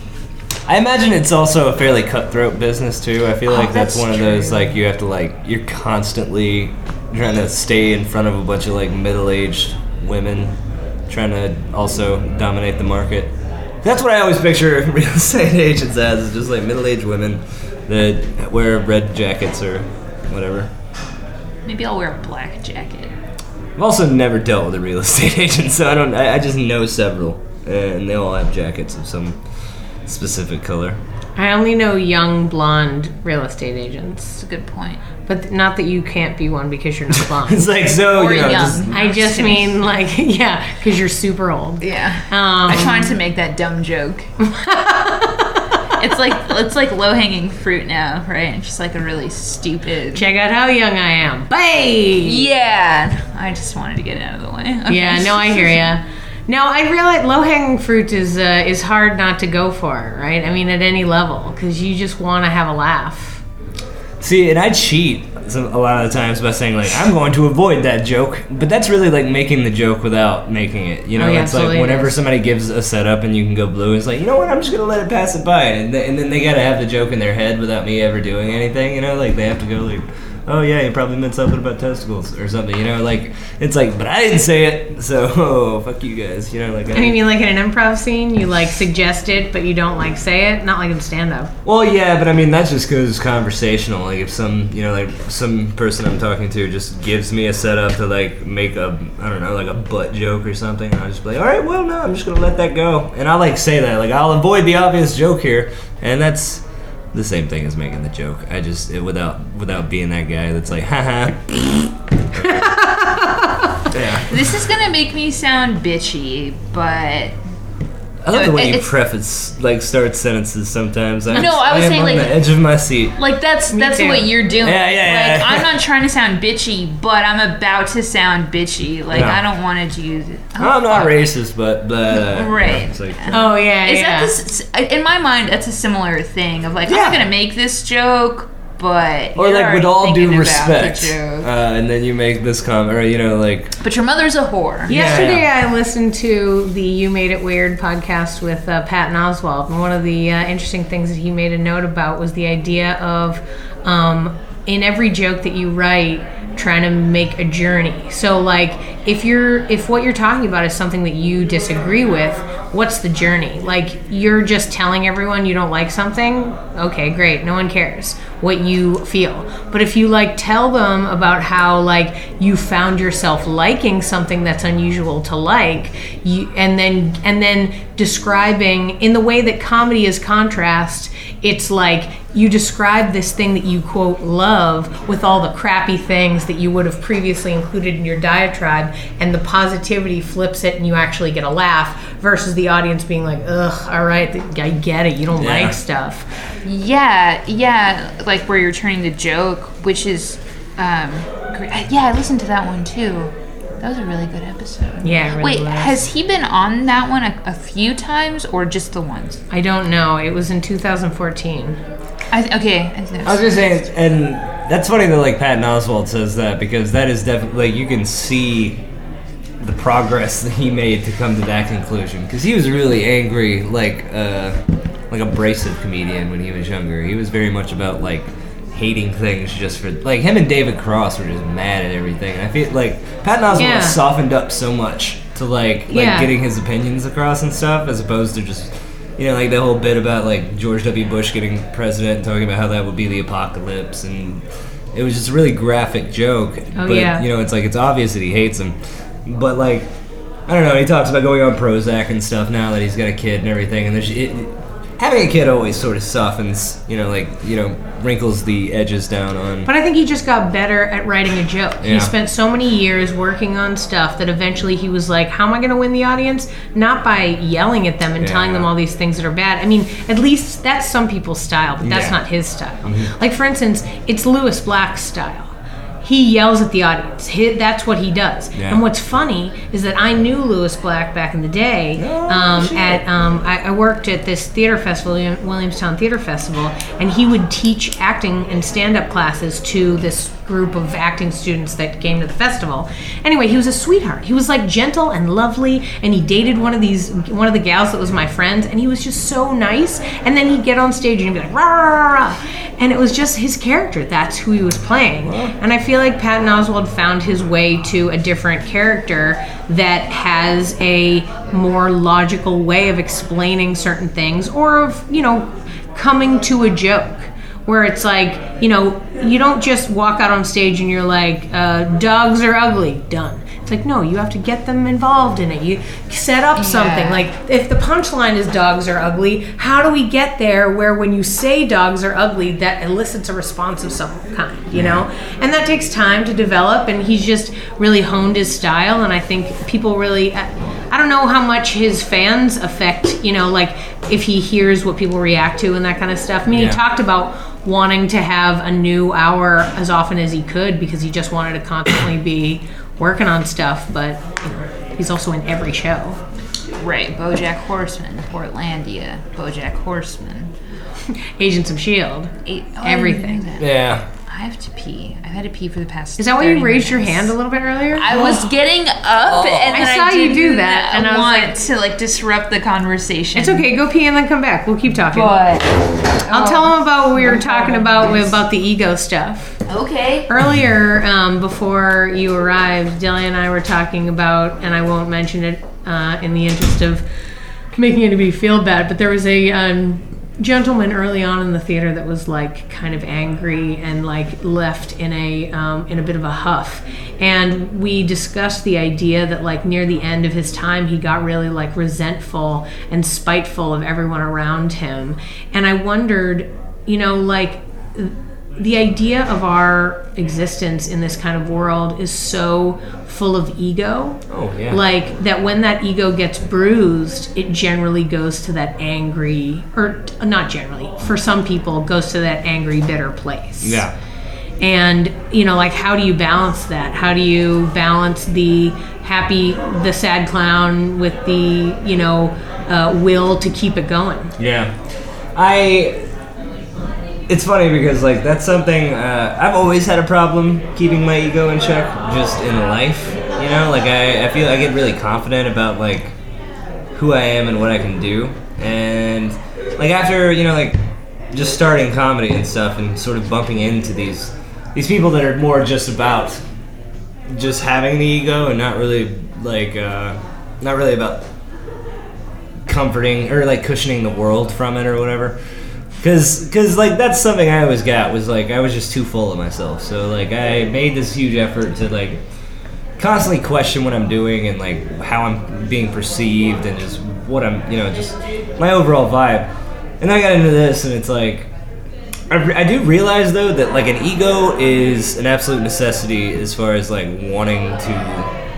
I imagine it's also a fairly cutthroat business too. I feel Oh, like that's, that's one of those true. like you have to like you're constantly trying to stay in front of a bunch of like middle-aged women, trying to also dominate the market. That's what I always picture real estate agents as, is just like middle-aged women that wear red jackets or whatever. Maybe I'll wear a black jacket. I've also never dealt with a real estate agent, so I don't. I, I just know several, and they all have jackets of some specific color. I only know young blonde real estate agents. That's a good point. But not that you can't be one because you're not blonde. It's like so, Or you know, young. just, I just mean like, yeah, because you're super old. Yeah. Um, I tried to make that dumb joke. it's like it's like low hanging fruit now, right? It's just like a really stupid. Check out how young I am. Bye. Yeah, I just wanted to get it out of the way. Okay. Yeah, no, I hear ya. No, I realize low hanging fruit is uh, is hard not to go for, right? I mean, at any level, because you just want to have a laugh. See, and I cheat some, a lot of the times by saying like I'm going to avoid that joke, but that's really like making the joke without making it. You know, Oh, yeah, it's like absolutely whenever is. somebody gives a setup and you can go blue, it's like, you know what, I'm just gonna let it pass it by, and, th- and then they gotta have the joke in their head without me ever doing anything. You know, like they have to go like, oh yeah, you probably meant something about testicles or something. You know, like it's like, but I didn't say it, so oh, fuck you guys. You know, like. I, And you mean like in an improv scene, you like suggest it, but you don't like say it? Not like in stand-up. Well, yeah, but I mean that's just because it's conversational. Like if some, you know, like some person I'm talking to just gives me a setup to like make a, I don't know, like a butt joke or something, and I'll just be like, all right, well, no, I'm just gonna let that go, and I'll like say that, like I'll avoid the obvious joke here, and that's the same thing as making the joke. I just it, without without being that guy that's like, haha. Yeah. This is gonna make me sound bitchy, but I love the way you It's- preface, like, start sentences sometimes. I'm, No, I was am saying, on like- the edge of my seat. like that's Me that's too. what you're doing. Yeah, yeah, yeah, Like yeah. I'm not trying to sound bitchy, but I'm about to sound bitchy. Like No. I don't want to do. Oh, I'm not fuck. racist, but, but uh, Right. It's like, Oh, yeah, Is yeah. that this? In my mind, that's a similar thing of like I'm Yeah. not gonna make this joke, but or you're like with already all due thinking about respect, the joke. uh, and then you make this comment, or you know, like, But your mother's a whore. Yesterday, Yeah, I listened to the You Made It Weird podcast with uh, Patton Oswalt, and one of the uh, interesting things that he made a note about was the idea of um, in every joke that you write, trying to make a journey. So, like, if you're if what you're talking about is something that you disagree with, what's the journey? Like, you're just telling everyone you don't like something. Okay, great. No one cares what you feel. But if you like tell them about how like you found yourself liking something that's unusual to like, you and then and then describing in the way that comedy is contrast, it's like you describe this thing that you quote love with all the crappy things that you would have previously included in your diatribe, and the positivity flips it and you actually get a laugh versus the audience being like, ugh, all right, I get it, you don't Yeah. like stuff. Yeah, yeah, like where you're turning the joke, which is, um, great. I- yeah, I listened to that one too. That was a really good episode. Yeah, it really Wait, was. has he been on that one a, a few times or just the once? I don't know. It was in two thousand fourteen. I th- okay. I, th- I was just saying, and that's funny that like Patton Oswalt says that, because that is definitely like you can see the progress that he made to come to that conclusion, because he was really angry, like uh, like abrasive comedian when he was younger. He was very much about like hating things just for like him and David Cross were just mad at everything. And I feel like Patton Oswalt Yeah. has softened up so much to like like Yeah. getting his opinions across and stuff, as opposed to just, you know, like the whole bit about like George W. Bush getting president and talking about how that would be the apocalypse, and it was just a really graphic joke. Oh, but yeah. you know, it's like it's obvious that he hates him. But like, I don't know, he talks about going on Prozac and stuff now that he's got a kid and everything, and there's it, having a kid always sort of softens, you know, like, you know, wrinkles the edges down on. But I think he just got better at writing a joke. Yeah. He spent so many years working on stuff that eventually he was like, how am I going to win the audience? Not by yelling at them and Yeah. telling them all these things that are bad. I mean, at least that's some people's style, but that's Yeah. not his style. Like, for instance, it's Lewis Black's style. He yells at the audience. He, that's what he does. Yeah. And what's funny is that I knew Lewis Black back in the day. Oh, um, shit. at um, I, I worked at this theater festival, William- Williamstown Theater Festival, and he would teach acting and stand-up classes to this group of acting students that came to the festival. Anyway, he was a sweetheart. He was like gentle and lovely, and he dated one of these one of the gals that was my friend, and he was just so nice. And then he'd get on stage and he'd be like, rah, rah, rah, rah. And it was just his character. That's who he was playing. And I feel like Patton Oswalt found his way to a different character that has a more logical way of explaining certain things, or of, you know, coming to a joke. Where it's like, you know, you don't just walk out on stage and you're like, uh, dogs are ugly, done. It's like, no, you have to get them involved in it. You set up something. Yeah. Like, if the punchline is dogs are ugly, how do we get there where when you say dogs are ugly, that elicits a response of some kind, you know? And that takes time to develop, and he's just really honed his style, and I think people really... I don't know how much his fans affect, you know, like if he hears what people react to and that kind of stuff. I mean, Yeah. he talked about wanting to have a new hour as often as he could because he just wanted to constantly be working on stuff, but you know, he's also in every show. Right, BoJack Horseman, Portlandia, BoJack Horseman, Agents of S H I E L D. Eight, oh, Everything. I didn't know that. Yeah. I have to pee. I've had to pee for the past. Is that why you thirty raised your minutes. hand a little bit earlier? I was getting up, and I then saw you didn't do that, and I was want like- to like disrupt the conversation. It's okay. Go pee and then come back. We'll keep talking. But I'll tell them about what we were talking about with, about the ego stuff. okay. Earlier, um, before you arrived, Delia and I were talking about, and I won't mention it uh, in the interest of making anybody feel bad, but there was a um, gentleman early on in the theater that was like kind of angry and like left in a um, in a bit of a huff, and we discussed the idea that like near the end of his time he got really like resentful and spiteful of everyone around him, and I wondered, you know, like the idea of our existence in this kind of world is so full of ego. Oh, yeah. Like that when that ego gets bruised, it generally goes to that angry, or not generally, for some people, goes to that angry, bitter place. Yeah. And, you know, like, how do you balance that? How do you balance the happy, the sad clown with the, you know, uh, will to keep it going? Yeah. I... It's funny because, like, that's something, uh, I've always had a problem keeping my ego in check, just in life, you know? Like, I, I feel I get really confident about, like, who I am and what I can do. And, like, after, you know, like, just starting comedy and stuff and sort of bumping into these these people that are more just about just having the ego and not really, like, uh, not really about comforting or, like, cushioning the world from it or whatever. Cause, cause, like, that's something I always got, was, like, I was just too full of myself. So, like, I made this huge effort to, like, constantly question what I'm doing and, like, how I'm being perceived and just what I'm, you know, just my overall vibe. And I got into this, and it's, like, I, re- I do realize, though, that, like, an ego is an absolute necessity as far as, like, wanting to,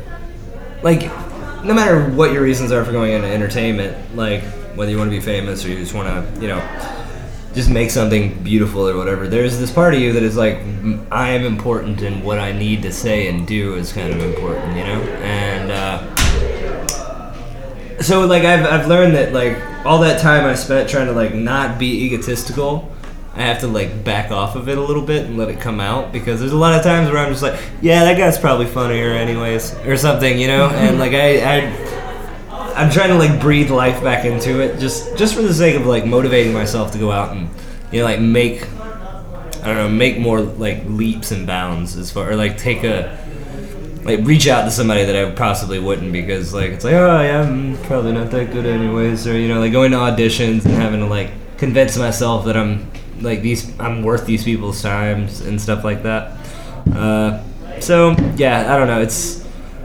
like, no matter what your reasons are for going into entertainment, like, whether you want to be famous or you just want to, you know, just make something beautiful or whatever, there's this part of you that is like, I am important and what I need to say and do is kind of important, you know? And uh, so, like, I've, I've learned that, like, all that time I spent trying to, like, not be egotistical, I have to, like, back off of it a little bit and let it come out, because there's a lot of times where I'm just like, yeah, that guy's probably funnier anyways, or something, you know? And, like, I... I I'm trying to, like, breathe life back into it, just just for the sake of, like, motivating myself to go out and, you know, like, make, I don't know, make more, like, leaps and bounds as far, or, like, take a, like, reach out to somebody that I possibly wouldn't, because, like, it's like, oh, yeah, I'm probably not that good anyways, or, you know, like, going to auditions and having to, like, convince myself that I'm, like, these, I'm worth these people's times and stuff like that. Uh, so, yeah, I don't know, it's,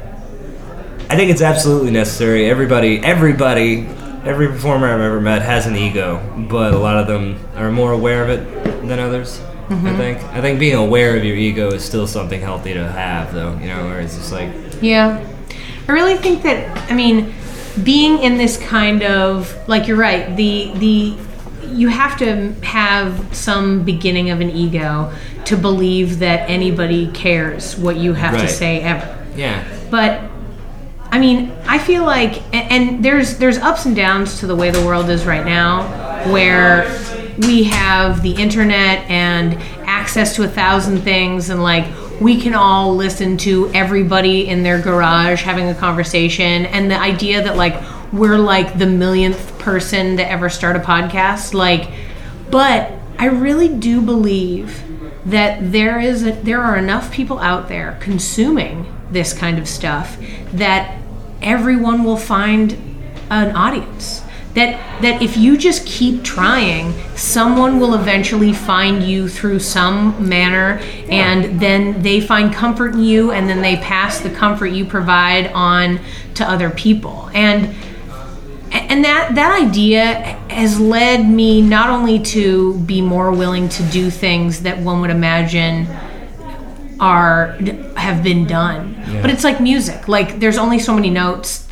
I think it's absolutely necessary. Everybody, everybody, every performer I've ever met has an ego, but a lot of them are more aware of it than others. Mm-hmm. I think. I think being aware of your ego is still something healthy to have, though. You know, where it's just like. Yeah, I really think that. I mean, being in this kind of, like, you're right. The the you have to have some beginning of an ego to believe that anybody cares what you have Right. to say ever. Yeah. But I mean, I feel like, and, and there's there's ups and downs to the way the world is right now, where we have the internet and access to a thousand things, and, like, we can all listen to everybody in their garage having a conversation, and the idea that, like, we're like the millionth person to ever start a podcast, like, but I really do believe that there is a, there are enough people out there consuming this kind of stuff that everyone will find an audience. That that if you just keep trying, someone will eventually find you through some manner, and then they find comfort in you, and then they pass the comfort you provide on to other people. And and that that idea has led me not only to be more willing to do things that one would imagine are have been done, Yeah. but it's like music. Like, there's only so many notes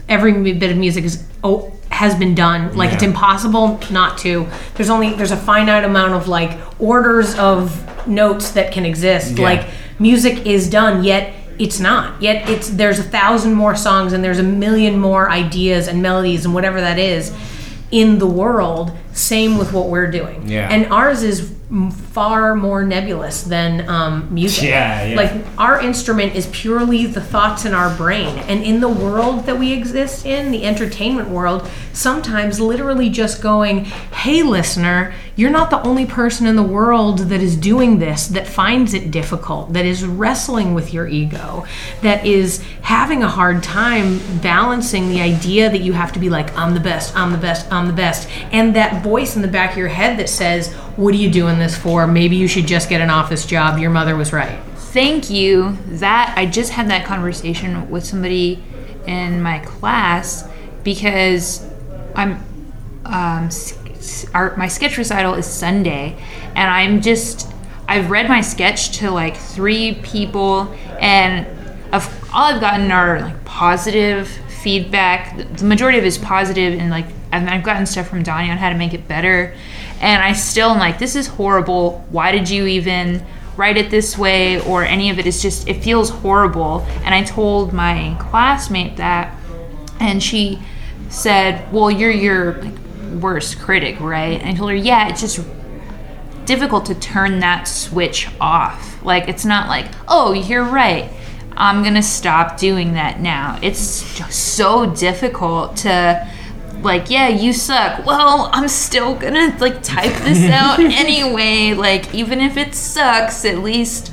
every bit of music is oh, has been done. Like, Yeah. it's impossible not to. There's only there's a finite amount of like orders of notes that can exist. Yeah. Like, music is done, yet it's not. Yet it's there's a thousand more songs and there's a million more ideas and melodies and whatever that is in the world. Same with what we're doing. Yeah. And ours is m- far more nebulous than um, music. Yeah, yeah. Like, our instrument is purely the thoughts in our brain. And in the world that we exist in, the entertainment world, sometimes literally just going, hey, listener, you're not the only person in the world that is doing this, that finds it difficult, that is wrestling with your ego, that is having a hard time balancing the idea that you have to be like, I'm the best, I'm the best, I'm the best. And that voice in the back of your head that says, what are you doing this for? Maybe you should just get an office job. Your mother was right. Thank you. That I just had that conversation with somebody in my class because I'm um, s- s- our, my sketch recital is Sunday, and I'm just I've read my sketch to like three people, and of all I've gotten are like positive feedback. The- The majority of it is positive, and like I've, I've gotten stuff from Donnie on how to make it better, and I still am like, this is horrible. Why did you even write it this way? Or any of it is just, it feels horrible. And I told my classmate that, and she said, well, you're your like, worst critic, right? And I told her, yeah, it's just difficult to turn that switch off. Like, it's not like, oh, you're right, I'm gonna stop doing that now. It's just so difficult to like, yeah, you suck. Well, I'm still gonna like type this out anyway. Like, even if it sucks, at least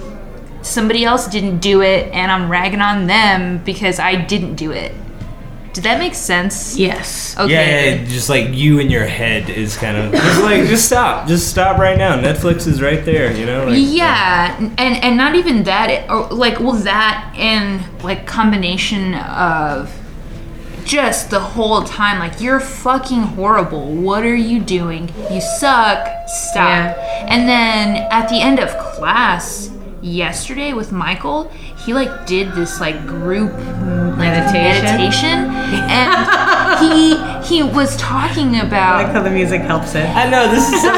somebody else didn't do it, and I'm ragging on them because I didn't do it. Did that make sense? Yes. Okay. Yeah, yeah, just like you in your head is kind of just like, just stop, just stop right now. Netflix is right there, you know. Like, Yeah, and and not even that, it- or like, well, that and like combination of just the whole time, like, you're fucking horrible. What are you doing? You suck. Stop. Yeah. And then at the end of class yesterday with Michael, he like did this like group Meditation. meditation, and he he was talking about. how the music helps it. I know this is so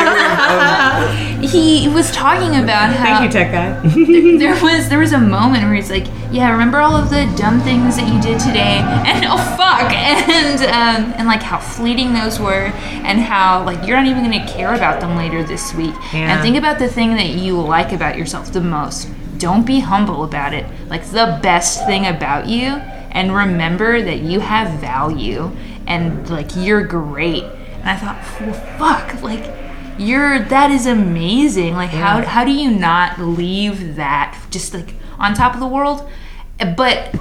ridiculous. He was talking about how Thank you, tech guy. there was there was a moment where he's like, yeah, remember all of the dumb things that you did today, and oh fuck, and um, and like how fleeting those were, and how like you're not even gonna care about them later this week. Yeah. And think about the thing that you like about yourself the most. Don't be humble about it. Like, the best thing about you, and remember that you have value, and like you're great. And I thought, well, fuck, like. You're that is amazing. Like, how Yeah. how do you not leave that just like on top of the world? But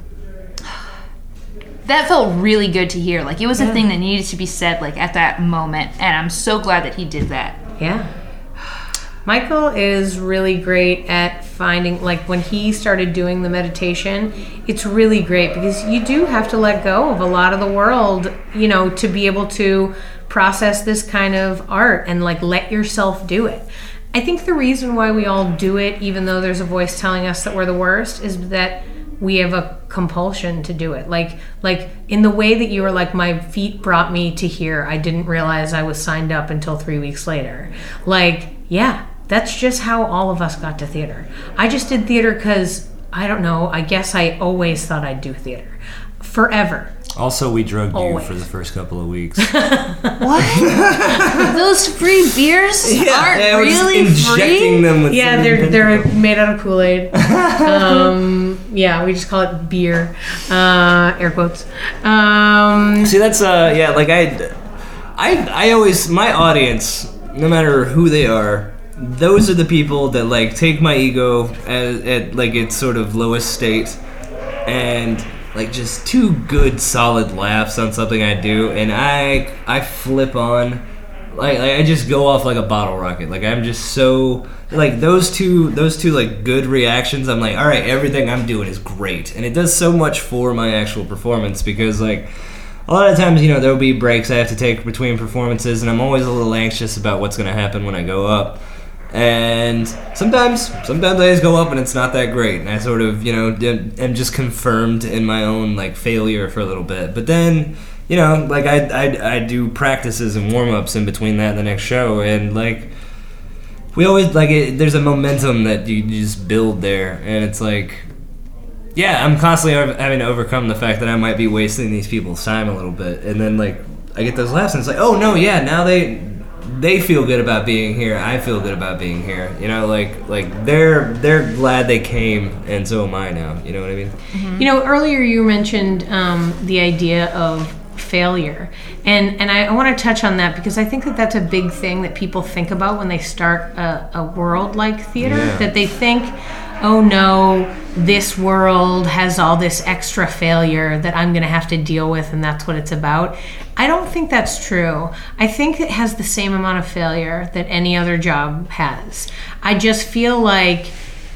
that felt really good to hear. Like, it was a thing that needed to be said like at that moment, and I'm so glad that he did that. Yeah. Michael is really great at finding, like, when he started doing the meditation, it's really great because you do have to let go of a lot of the world, you know, to be able to process this kind of art and like let yourself do it. I think the reason why we all do it, even though there's a voice telling us that we're the worst, is that we have a compulsion to do it. Like, like in the way that you were like, my feet brought me to here. I didn't realize I was signed up until three weeks later. Like, yeah, that's just how all of us got to theater. I just did theater because, I don't know, I guess I always thought I'd do theater. Forever. Also, we drugged Always. you for the first couple of weeks. What? Those free beers aren't yeah, we're just really injecting free? them with Yeah, some they're they're inventive- made out of Kool-Aid. Um, yeah, we just call it beer. Uh, air quotes. Um, See, that's uh, yeah, like I, I, I always my audience, no matter who they are, those are the people that like take my ego at, at like its sort of lowest state, and like just two good solid laughs on something I do, and I I flip on. Like, like I just go off like a bottle rocket. Like, I'm just so like those two those two like good reactions. I'm like, all right, everything I'm doing is great, and it does so much for my actual performance because like a lot of times, you know, there'll be breaks I have to take between performances, and I'm always a little anxious about what's gonna happen when I go up. And sometimes, sometimes I just go up and it's not that great, and I sort of, you know, am just confirmed in my own like failure for a little bit. But then, you know, like I I, I do practices and warm ups in between that and the next show, and like we always like it, there's a momentum that you just build there, and it's like, yeah, I'm constantly having to overcome the fact that I might be wasting these people's time a little bit, and then like I get those laughs, and it's like, oh no, yeah, now they. They feel good about being here. I feel good about being here. You know, like like they're they're glad they came, and so am I now. You know what I mean? Mm-hmm. You know, earlier you mentioned um, the idea of failure, and and I, I want to touch on that because I think that that's a big thing that people think about when they start a, a world like theater. Yeah. That they think, oh no, this world has all this extra failure that I'm going to have to deal with, and that's what it's about. I don't think that's true. I think it has the same amount of failure that any other job has. I just feel like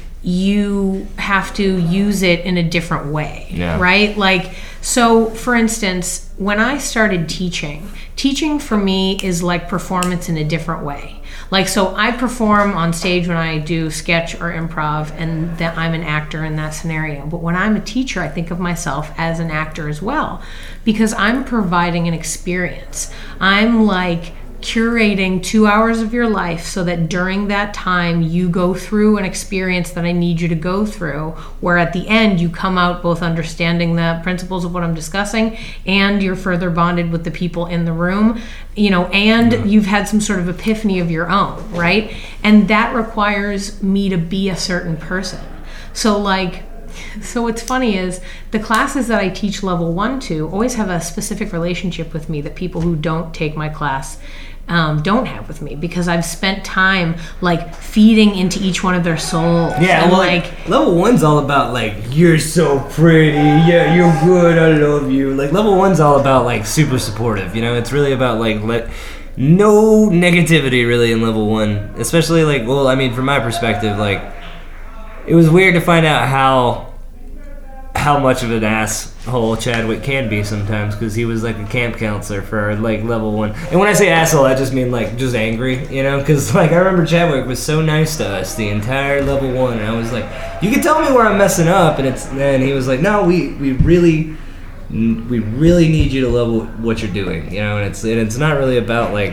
you have to use it in a different way, yeah. right? Like, so for instance, when I started teaching, teaching for me is like performance in a different way. Like, so I perform on stage when I do sketch or improv, and that I'm an actor in that scenario. But when I'm a teacher, I think of myself as an actor as well, because I'm providing an experience. I'm like curating two hours of your life so that during that time you go through an experience that I need you to go through, where at the end you come out both understanding the principles of what I'm discussing, and you're further bonded with the people in the room, you know, and yeah. you've had some sort of epiphany of your own, right? And that requires me to be a certain person. So like, so what's funny is the classes that I teach level one to always have a specific relationship with me that people who don't take my class um, don't have with me, because I've spent time like feeding into each one of their souls. Yeah, and, well, like, like level one's all about like, you're so pretty, yeah, you're good, I love you. Like level one's all about like super supportive, you know. It's really about like let no negativity really in level one, especially like, well, I mean, from my perspective, like it was weird to find out how how much of an asshole Chadwick can be sometimes, because he was like a camp counselor for like level one. And when I say asshole, I just mean like just angry, you know, because like I remember Chadwick was so nice to us the entire level one, and I was like, you can tell me where I'm messing up, and it's then he was like, no, we we really we really need you to love what you're doing, you know. And it's and it's not really about like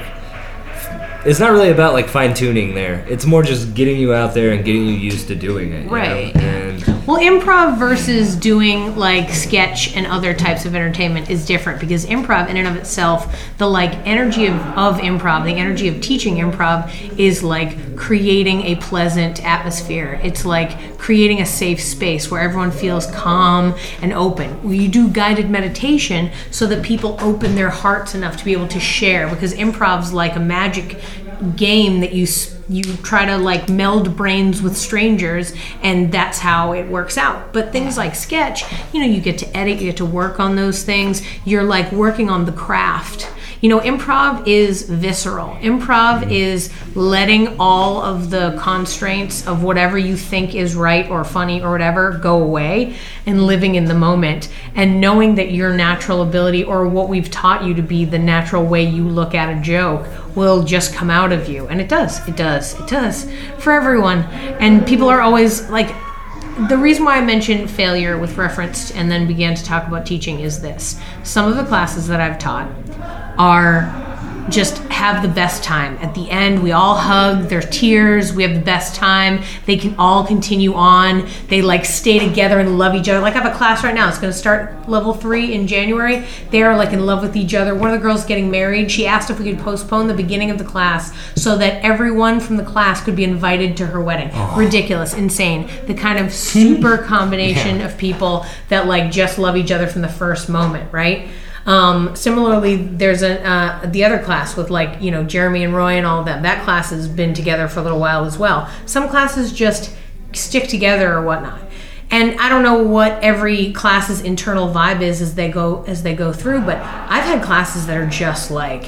it's not really about like fine tuning there. It's more just getting you out there and getting you used to doing it, you right? know? And well, improv versus doing like sketch and other types of entertainment is different, because improv in and of itself, the like energy of, of improv, the energy of teaching improv is like creating a pleasant atmosphere. It's like creating a safe space where everyone feels calm and open. You do guided meditation so that people open their hearts enough to be able to share, because improv's like a magic game that you you try to like meld brains with strangers, and that's how it works out. But things like sketch, you know, you get to edit, you get to work on those things. You're like working on the craft. You know, improv is visceral. Improv is letting all of the constraints of whatever you think is right or funny or whatever go away, and living in the moment, and knowing that your natural ability, or what we've taught you to be the natural way you look at a joke, will just come out of you. And it does, it does, it does for everyone. And people are always like, the reason why I mentioned failure with reference and then began to talk about teaching is this. Some of the classes that I've taught are just have the best time. At the end, we all hug, there's tears, we have the best time. They can all continue on. They like stay together and love each other. Like I have a class right now, it's gonna start level three in January. They are like in love with each other. One of the girls getting married. She asked if we could postpone the beginning of the class so that everyone from the class could be invited to her wedding. Oh. Ridiculous, insane. The kind of super combination yeah. of people that like just love each other from the first moment, right? Um, similarly, there's a uh, the other class with like, you know, Jeremy and Roy and all of them. That class has been together for a little while as well. Some classes just stick together or whatnot. And I don't know what every class's internal vibe is as they go as they go through, but I've had classes that are just like,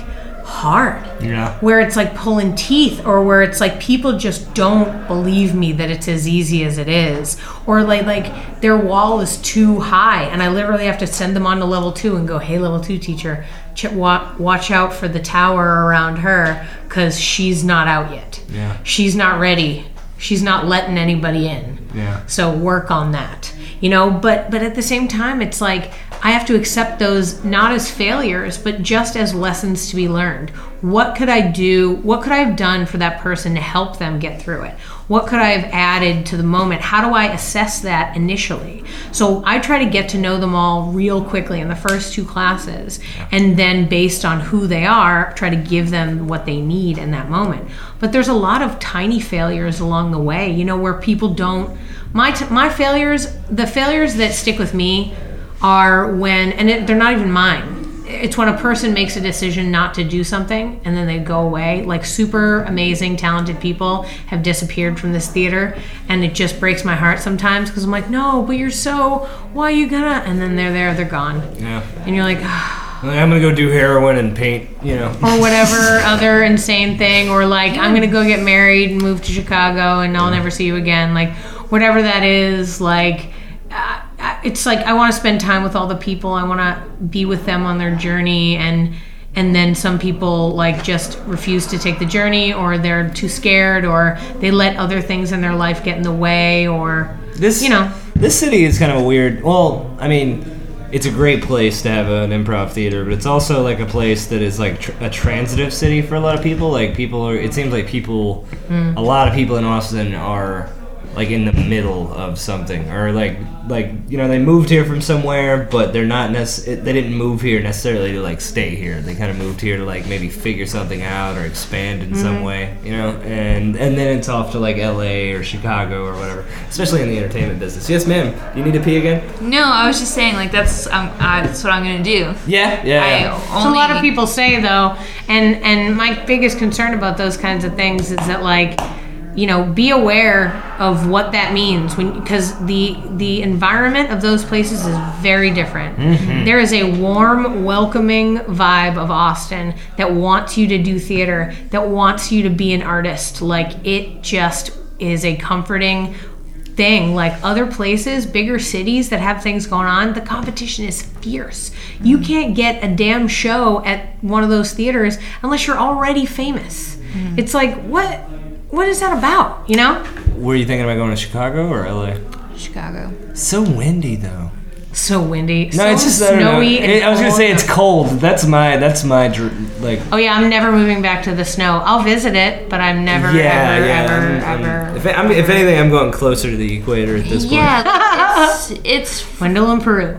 hard. Yeah. Where it's like pulling teeth, or where it's like people just don't believe me that it's as easy as it is, or like like their wall is too high and I literally have to send them on to level two and go, hey, level two teacher, ch- wa- watch out for the tower around her because she's not out yet. Yeah. She's not ready. She's not letting anybody in. Yeah. So work on that. You know, but but at the same time, it's like I have to accept those not as failures, but just as lessons to be learned. What could I do? What could I have done for that person to help them get through it? What could I have added to the moment? How do I assess that initially? So I try to get to know them all real quickly in the first two classes, and then based on who they are, try to give them what they need in that moment. But there's a lot of tiny failures along the way, you know, where people don't, my t- my failures, the failures that stick with me are when, and it, they're not even mine. It's when a person makes a decision not to do something and then they go away. Like super amazing, talented people have disappeared from this theater, and it just breaks my heart sometimes because I'm like, no, but you're so, why are you gonna? And then they're there, they're gone. Yeah. And you're like, ah. I'm gonna go do heroin and paint, you know. Or whatever other insane thing, or like, I'm gonna go get married and move to Chicago and I'll never see you again. Like, whatever that is, like, uh, it's like I want to spend time with all the people. I want to be with them on their journey, and and then some people like just refuse to take the journey, or they're too scared, or they let other things in their life get in the way, or This, you know. This city is kind of a weird. Well, I mean, it's a great place to have an improv theater, but it's also like a place that is like tr- a transitive city for a lot of people. Like people are. It seems like people, mm. a lot of people in Austin are like in the middle of something, or like like you know, they moved here from somewhere, but they're not necess- they didn't move here necessarily to like stay here. They kind of moved here to like maybe figure something out or expand in mm-hmm. some way, you know, and and then it's off to like L A or Chicago or whatever, especially in the entertainment business. Yes, ma'am. You need to pee again? No, I was just saying like that's um, uh, that's what I'm gonna do. Yeah, yeah. I yeah. only... So a lot of people say though, and and my biggest concern about those kinds of things is that like, you know, be aware of what that means, when because the the environment of those places is very different. Mm-hmm. There is a warm, welcoming vibe of Austin that wants you to do theater, that wants you to be an artist. Like, it just is a comforting thing. Like other places, bigger cities that have things going on, the competition is fierce. Mm-hmm. You can't get a damn show at one of those theaters unless you're already famous. Mm-hmm. It's like, what? What is that about, you know? Were you thinking about going to Chicago or L A? Chicago. So windy, though. So windy. No, so it's just, I don't know. snowy. And It- I was going to say it's cold. That's my, that's my, dr- like... Oh, yeah, I'm never moving back to the snow. I'll visit it, but I'm never, Yeah, ever, yeah. ever, I'm- I'm- ever. If, I mean, if anything, I'm going closer to the equator at this point. Yeah, like, it's it's Wendell and Peru.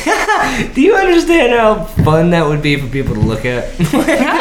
Do you understand how fun that would be for people to look at? This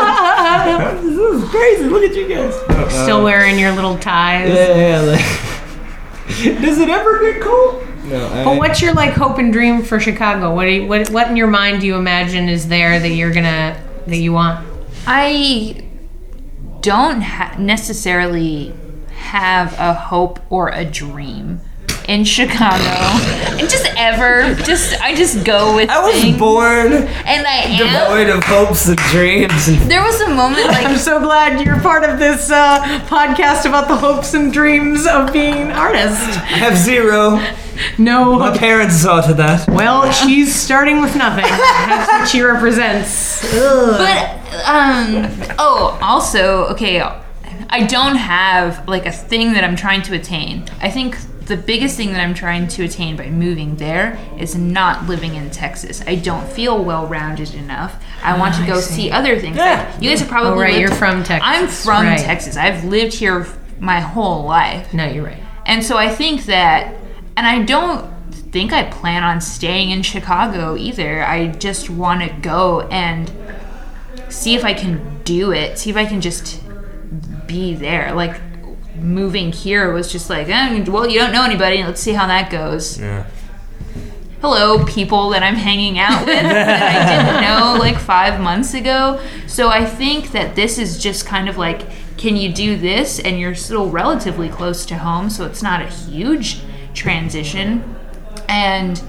is crazy. Look at you guys. Uh, Still wearing your little ties. Yeah, yeah. Like, does it ever get cold? No. I, But what's your like hope and dream for Chicago? What do you, what what in your mind do you imagine is there that you're gonna that you want? I don't ha- necessarily have a hope or a dream in Chicago. And just ever, just I just go with I was things. born And I am. devoid of hopes and dreams. And There was a moment like I'm so glad you're part of this uh, podcast about the hopes and dreams of being an artist. I have zero. No. My parents saw to that. Well, she's starting with nothing. That's what she represents. Ugh. But um oh, also, okay, I don't have like a thing that I'm trying to attain. I think the biggest thing that I'm trying to attain by moving there is not living in Texas. I don't feel well-rounded enough. I want Oh, to go I see. see other things. Yeah. Like, you guys have probably Oh, right, lived- you're from Texas. I'm from Right. Texas. I've lived here my whole life. No, you're right. And so I think that, and I don't think I plan on staying in Chicago either. I just want to go and see if I can do it. See if I can just be there. Like, moving here was just like, eh, well, you don't know anybody. Let's see how that goes. Yeah. Hello, people that I'm hanging out with that I didn't know like five months ago. So I think that this is just kind of like, can you do this? And you're still relatively close to home, so it's not a huge transition. And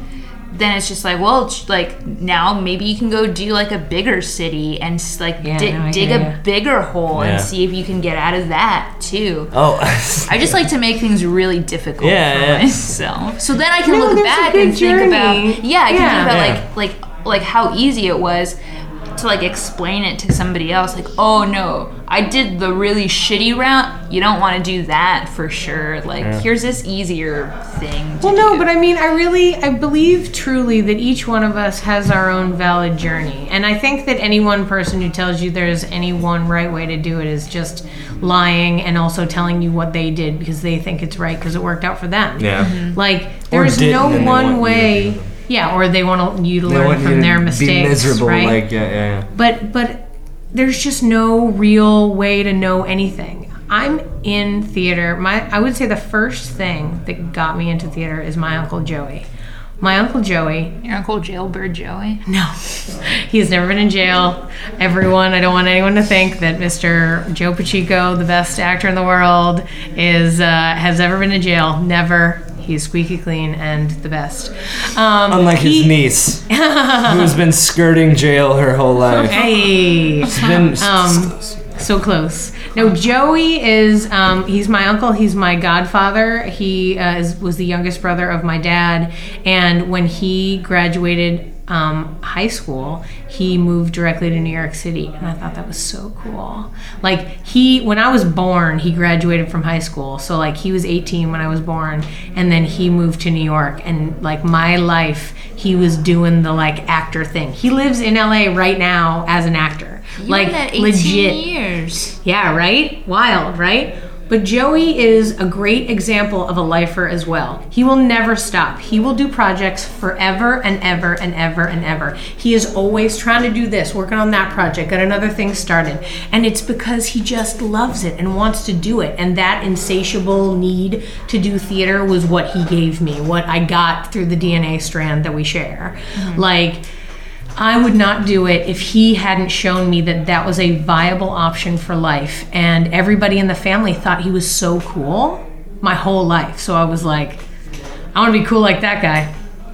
then it's just like, well, it's like now maybe you can go do like a bigger city and s- like Yeah, di- no, I dig hear a ya. bigger hole Yeah. and see if you can get out of that too. Oh, I just like to make things really difficult Yeah, for yeah. myself, so then I can No, look there's a back big and think journey. about yeah, I can Yeah. think about Yeah. like like like how easy it was to like explain it to somebody else. Like, oh no, I did the really shitty route. You don't want to do that for sure. Like, Yeah. here's this easier thing. To Well, no, do. but I mean, I really, I believe truly that each one of us has our own valid journey. And I think that any one person who tells you there's any one right way to do it is just lying and also telling you what they did because they think it's right because it worked out for them. yeah. Like, Or there's didn't, no and they want one you way. to- Yeah, or they want you to They learn want you from to their be mistakes, miserable, right? like yeah, yeah, yeah. But but there's just no real way to know anything. I'm in theater. My I would say the first thing that got me into theater is my Uncle Joey. My Uncle Joey, Your Uncle Jailbird Joey. no, he has never been in jail. Everyone, I don't want anyone to think that Mister Joe Pacheco, the best actor in the world, is uh, has ever been in jail. Never. He's squeaky clean and the best. Um, Unlike his he- niece, who has been skirting jail her whole life. Hey. It's been Um, So close. No, Joey is, um, he's my uncle. He's my godfather. He uh, is, was the youngest brother of my dad. And when he graduated um, high school, he moved directly to New York City. And I thought that was so cool. Like, he, when I was born, he graduated from high school. So, like, he was eighteen when I was born. And then he moved to New York. And, like, my life, he was doing the, like, actor thing. He lives in L A right now as an actor. Like, legit. years. Yeah, right? Wild, right? But Joey is a great example of a lifer as well. He will never stop. He will do projects forever and ever and ever and ever. He is always trying to do this, working on that project, got another thing started. And it's because he just loves it and wants to do it. And that insatiable need to do theater was what he gave me, what I got through the D N A strand that we share. Mm-hmm. Like, I would not do it if he hadn't shown me that that was a viable option for life. And everybody in the family thought he was so cool my whole life. So I was like, I want to be cool like that guy.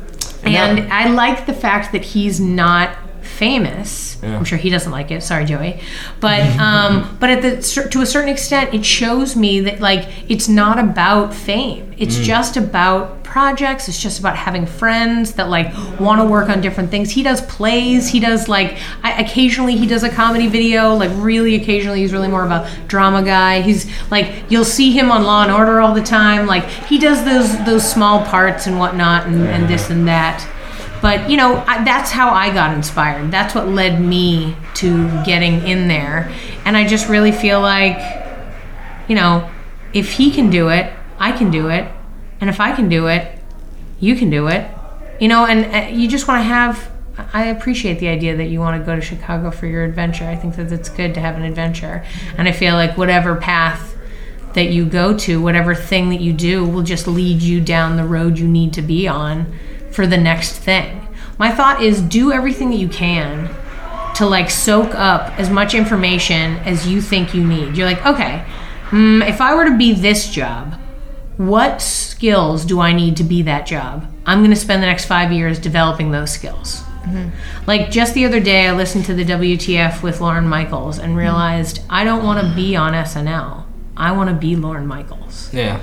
And, and I like the fact that he's not famous. Yeah. I'm sure he doesn't like it. Sorry, Joey. But um, but at the to a certain extent, it shows me that like it's not about fame. It's mm. just about projects. It's just about having friends that like want to work on different things. He does plays. He does like I, occasionally he does a comedy video. Like really occasionally he's really more of a drama guy. He's like you'll see him on Law and Order all the time. Like he does those those small parts and whatnot and, and this and that. But, you know, I, that's how I got inspired. That's what led me to getting in there. And I just really feel like, you know, if he can do it, I can do it. And if I can do it, you can do it. You know, and uh, you just want to have, I appreciate the idea that you want to go to Chicago for your adventure. I think that it's good to have an adventure. And I feel like whatever path that you go to, whatever thing that you do will just lead you down the road you need to be on for the next thing. My thought is do everything that you can to like soak up as much information as you think you need. You're like, okay, mm, if I were to be this job, what skills do I need to be that job? I'm going to spend the next five years developing those skills. Mm-hmm. Like just the other day, I listened to the W T F with Lorne Michaels and realized I don't want to be on S N L. I want to be Lorne Michaels. Yeah.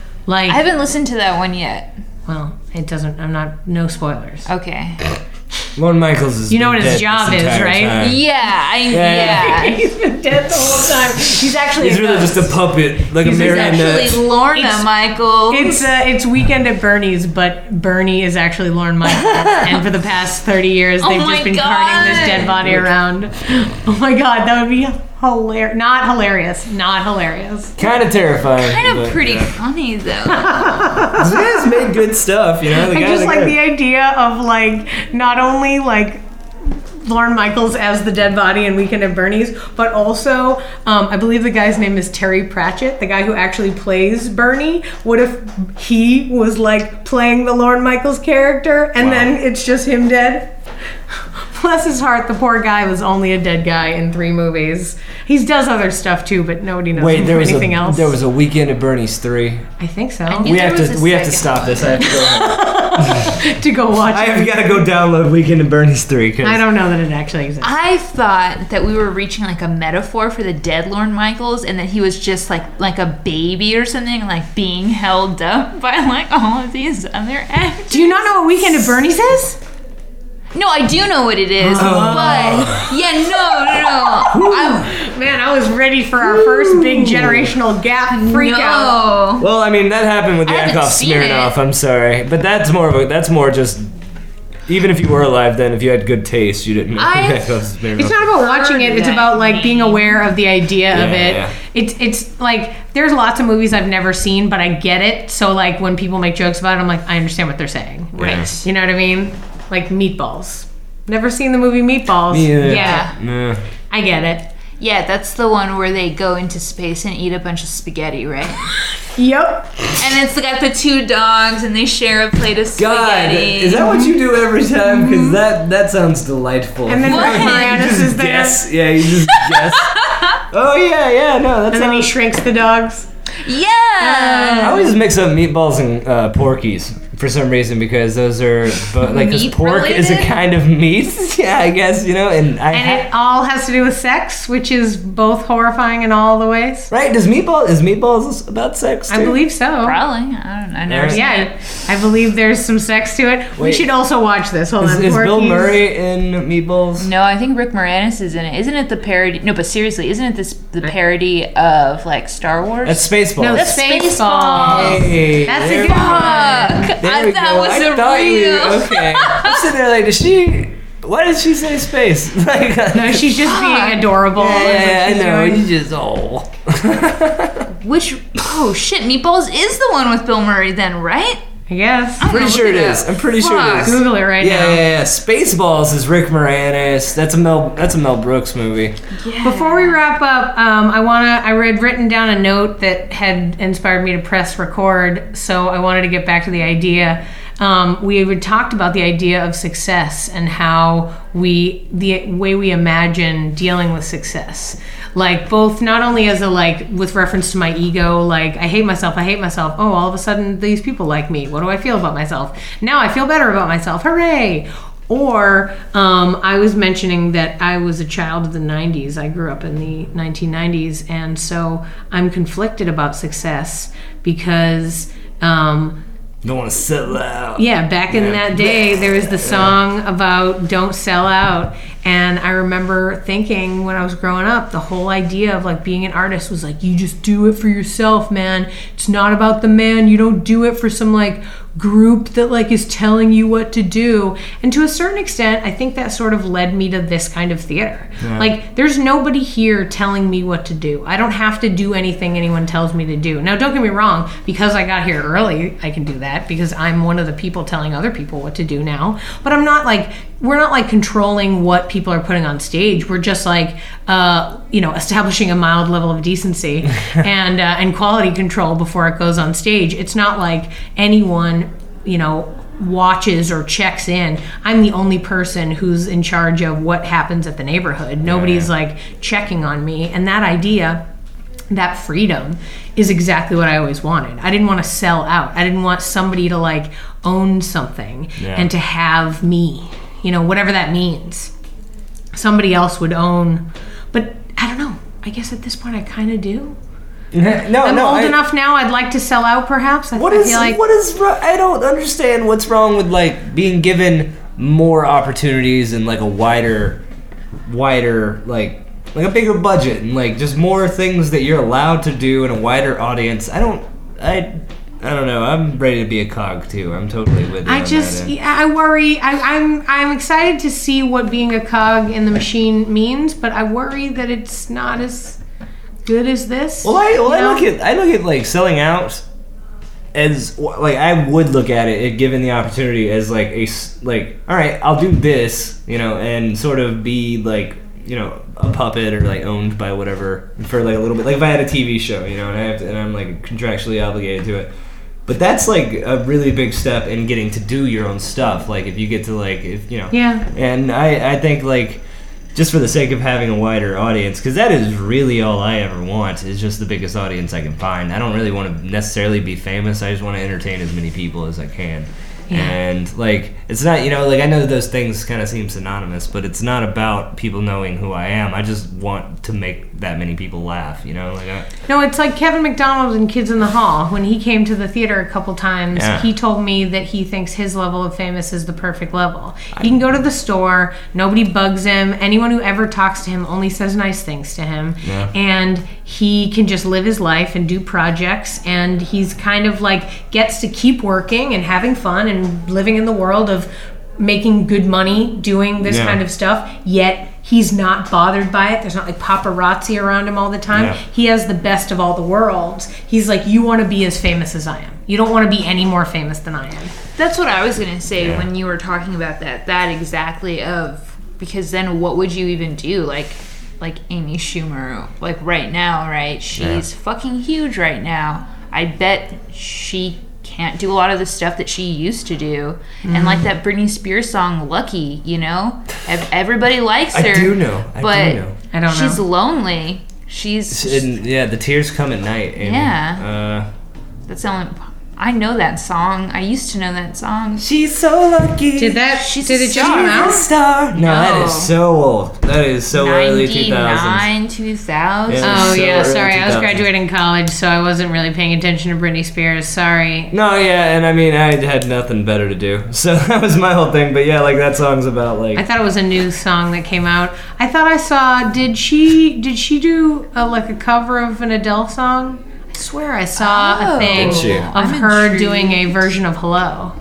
I Like haven't listened to that one yet. Well, it doesn't. I'm not. No spoilers. Okay. Lorne Michaels is. You know what his job is, right? Time. Yeah, I, Yeah. yeah. He's been dead the whole time. He's actually. He's a really ghost. just a puppet, like He's a marionette. Actually, Lorna It's- Michaels. It's uh, it's Weekend at Bernie's, but Bernie is actually Lorne Michaels, and for the past thirty years, Oh they've my just been God. carting this dead body around. Oh my God, that would be hilarious. Not hilarious. Not hilarious. Kind of terrifying. kind of but, pretty yeah. funny though. This guy's made good stuff, you know. The I guy, just the like guy. the idea of like not only like Lorne Michaels as the dead body in Weekend at Bernie's, but also um, I believe the guy's name is Terry Pratchett, the guy who actually plays Bernie. What if he was like playing the Lorne Michaels character and Wow. then it's just him dead? bless his heart, the poor guy was only a dead guy in three movies. He does other stuff too, but nobody knows Wait, him there from was anything a else. there was a Weekend at Bernie's three. I think so. I We There have was to a we have to second stop one. this. I have to go home. to go watch I it. have got to go download Weekend at Bernie's three. Cause I don't know that it actually exists. I thought that we were reaching like a metaphor for the dead Lorne Michaels, and that he was just like like a baby or something, like being held up by like all of these other actors. Do you not know what Weekend at Bernie's is? No, I do know what it is, Oh. but yeah, no, no, no. I, Man, I was ready for our first big generational gap freak out. no. Well, I mean that happened with I haven't Yakov seen Smirnoff. it. I'm sorry, but that's more of a that's more just. Even if you were alive then, if you had good taste, you didn't know I- Yakov Smirnoff. It's not about watching it, it's that about like being name. aware of the idea of Yeah, it. yeah. It's it's like there's lots of movies I've never seen, but I get it. So like when people make jokes about it, I'm like, I understand what they're saying. Right. You know what I mean? Like Meatballs. Never seen the movie Meatballs. Yeah. Yeah. Nah. I get it. Yeah, that's the one where they go into space and eat a bunch of spaghetti, right? Yep. And it's got the two dogs, and they share a plate of God, spaghetti. is that what you do every time? Because that that sounds delightful. And then What? Rick Moranis you is just there. guess. Yeah, you just guess. Oh yeah, yeah, no, that's And then he how- shrinks the dogs. Yeah. I always mix up meatballs and uh, porkies for some reason because those are but like because Meat pork is a related? kind of meat. Yeah, I guess you know, and I And ha- it all has to do with sex, which is both horrifying in all the ways. right. Does meatball is meatballs about sex? I too? believe so. Probably. I don't. I never. Yeah. seen Yeah, it. I believe there's some sex to it. We Wait. should also watch this. Hold Is, on. is Bill Porky's- Murray in Meatballs? No, I think Rick Moranis is in it. Isn't it the parody? No, but seriously, isn't it this the parody of like Star Wars? That's Spaceballs. No, That's Spaceballs. Hey, That's a there good we- one. Fuck! There I we thought go. was I a thought you- real. okay. I'm sitting there like, does she? Why did she say space? Like, No, she's just being adorable. yeah, is what yeah, I she's know. doing. You just oh. Which? Oh shit! Meatballs is the one with Bill Murray, then, right? I guess. I'm Pretty gonna sure look it it is. up. I'm pretty sure it Fuck. is. Google it right Yeah, now. yeah, yeah. Spaceballs is Rick Moranis. That's a Mel. That's a Mel Brooks movie. Before we wrap up, um, I wanna. I read written down a note that had inspired me to press record. So I wanted to get back to the idea. Um, we had talked about the idea of success and how we, the way we imagine dealing with success. Like both, not only as a like, with reference to my ego, like I hate myself, I hate myself. Oh, all of a sudden these people like me. What do I feel about myself? Now I feel better about myself. Hooray! Or um, I was mentioning that I was a child of the nineties. I grew up in the nineteen nineties, and so I'm conflicted about success because. Um, Don't want to settle out. yeah, back in Yeah. that day, there was the song about don't sell out. And I remember thinking when I was growing up, the whole idea of like being an artist was like, you just do it for yourself, man. It's not about the man. You don't do it for some like group that like is telling you what to do. And to a certain extent, I think that sort of led me to this kind of theater. Like there's nobody here telling me what to do. I don't have to do anything anyone tells me to do. Now, don't get me wrong, because I got here early, I can do that because I'm one of the people telling other people what to do now. But I'm not like, we're not like controlling what people are putting on stage. We're just like, uh, you know, establishing a mild level of decency and uh, and quality control before it goes on stage. It's not like anyone, you know, watches or checks in. I'm the only person who's in charge of what happens at the neighborhood. Nobody's like checking on me. And that idea, that freedom, is exactly what I always wanted. I didn't want to sell out. I didn't want somebody to like own something Yeah. and to have me, you know, whatever that means. Somebody else would own, but I don't know. I guess at this point I kind of do. no, I'm no. old I- enough now. I'd like to sell out, perhaps. I, What I is feel like what is wro- I don't understand what's wrong with like being given more opportunities and like a wider wider like like a bigger budget and like just more things that you're allowed to do and a wider audience. I don't I I don't know. I'm ready to be a cog too. I'm totally with you. I on just, that end. yeah, I worry. I, I'm, I'm excited to see what being a cog in the machine means, but I worry that it's not as good as this. Well, I well you I know? look at I look at like selling out as like I would look at it, it given the opportunity as like a s- like all right, I'll do this, you know, and sort of be like you know a puppet or like owned by whatever for like a little bit. Like if I had a T V show, you know, and I have to, and I'm like contractually obligated to it. But that's like a really big step in getting to do your own stuff. Like if you get to like, if you know. Yeah. And I, I think like, just for the sake of having a wider audience, because that is really all I ever want, is just the biggest audience I can find. I don't really want to necessarily be famous. I just want to entertain as many people as I can. Yeah. And like, it's not, you know, like I know those things kind of seem synonymous, but it's not about people knowing who I am. I just want to make that many people laugh, you know? Like I, No, it's like Kevin McDonald in Kids in the Hall. When he came to the theater a couple times, Yeah. he told me that he thinks his level of famous is the perfect level. He can go to the store, nobody bugs him. Anyone who ever talks to him only says nice things to him. Yeah. And he can just live his life and do projects, and he's kind of like gets to keep working and having fun and living in the world of making good money doing this Yeah. kind of stuff, yet he's not bothered by it. There's not like paparazzi around him all the time. Yeah. He has the best of all the worlds. He's like, you want to be as famous as I am. You don't want to be any more famous than I am. That's what I was gonna say Yeah. when you were talking about that. That exactly of because then what would you even do? Like, like Amy Schumer, like right now, right? She's Yeah. fucking huge right now. I bet she can't do a lot of the stuff that she used to do. Mm. And like that Britney Spears song, Lucky, you know? Ev- Everybody likes I her. do know. I but do know. I don't she's know. lonely. She's And yeah, the tears come at night. Amy. Yeah. Uh, that's the only I know that song. I used to know that song. She's so lucky. Did that? She's did a it just star. come out? Star. No, that No. is so old. That is so early two thousands. ninety-nine, two thousand. Yeah. Oh So yeah, early sorry. I was two thousands. graduating college, so I wasn't really paying attention to Britney Spears. Sorry. No, yeah, and I mean, I had nothing better to do, so that was my whole thing. But yeah, like that song's about like. I thought it was a new song that came out. I thought I saw. Did she? Did she do a, like a cover of an Adele song? I swear I saw Oh. a thing Did she? of I'm her intrigued. doing a version of Hello.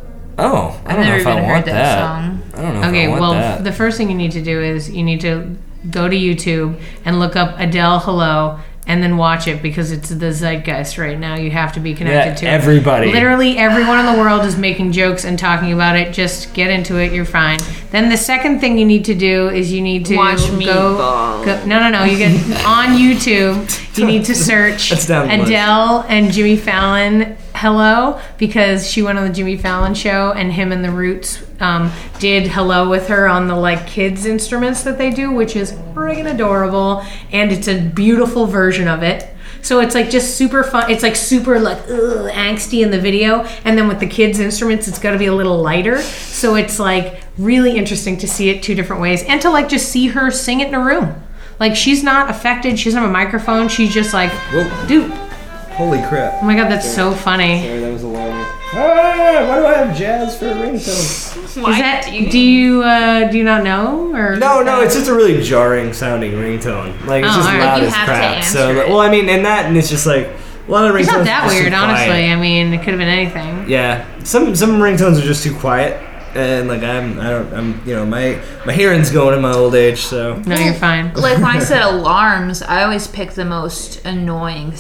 Oh, I I've don't know never if I even want heard that that. song. I don't know Okay, if I want well, that. the first thing you need to do is you need to go to YouTube and look up Adele Hello and then watch it because it's the zeitgeist right now. You have to be connected Yeah, to it. everybody. Literally everyone in the world is making jokes and talking about it. Just get into it. You're fine. Then the second thing you need to do is you need to Watch go, Meatball. go. No, no, no. You get on YouTube. You need to search That's down the list. Adele and Jimmy Fallon Hello because she went on the Jimmy Fallon show and him and the Roots um, did Hello with her on the like kids instruments that they do, which is friggin' adorable, and it's a beautiful version of it. So it's like just super fun. It's like super like ugh, angsty in the video, and then with the kids instruments, it's got to be a little lighter. So it's like really interesting to see it two different ways, and to like just see her sing it in a room. Like she's not affected. She doesn't have a microphone. She's just like, Whoa. dude. Holy crap. Oh my god, that's so funny. Sorry, that was a long one. Ah, why do I have jazz for a ringtone? Is that do you uh, do you not know or No, no, it's just a really jarring sounding ringtone. Like it's Oh, just alright. loud You as have to crap. answer So, it. well, I mean, and that, and it's just like a lot of ringtones. It's not that are just too weird, honestly. quiet. I mean, it could have been anything. Yeah, some some ringtones are just too quiet, and like I'm, I don't, I'm, you know, my my hearing's going in my old age, so. No, you're fine. Like when I said alarms, I always pick the most annoying,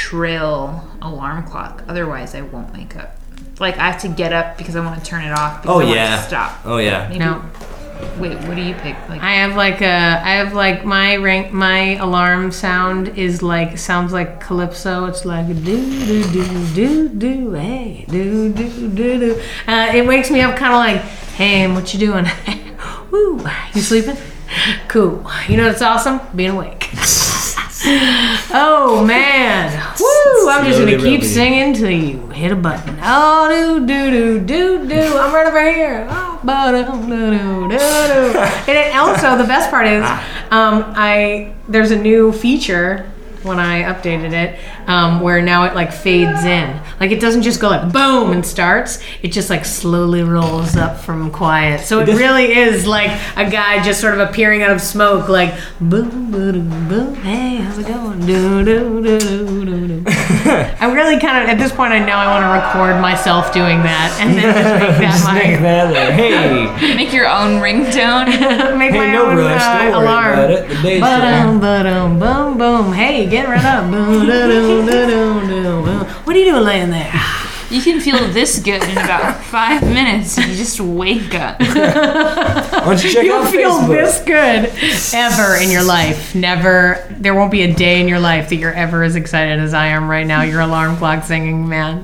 shrill alarm clock. Otherwise, I won't wake up. Like I have to get up because I want to turn it off. Because Oh I want yeah. to stop. Oh yeah. Maybe, No. Wait, what do you pick? Like I have like a I have like my rank my alarm sound is like sounds like calypso. It's like do do do do do hey do do do do. Uh, it wakes me up kind of like, hey, what you doing? Woo, you sleeping? Cool. You know what's awesome? Being awake. Oh man! Woo! I'm just Slowly gonna keep rubbing. singing till you hit a button. Oh do do do do do! I'm right over here. Oh, ba-dum, do do do do. And it also the best part is, um, I there's a new feature when I updated it, um, where now it like fades in. Like it doesn't just go like boom and starts. It just like slowly rolls up from quiet. So it really is like a guy just sort of appearing out of smoke, like boom, boom, boom. Hey, how's it going? Do do do do do do. I really kind of at this point I know I want to record myself doing that and then just make that Just my make that like, hey, make your own ringtone. make hey, my no own rush, uh, don't worry alarm. about it. The day's Ba-dum, ba-dum, boom, boom. Hey, get right up. Boom, da-dum, da-dum, da-dum, boom. What are you doing laying there? You can feel this good in about five minutes if you just wake up. Why don't you check You'll out feel Facebook? this good ever in your life. Never. There won't be a day in your life that you're ever as excited as I am right now. Your alarm clock singing, man.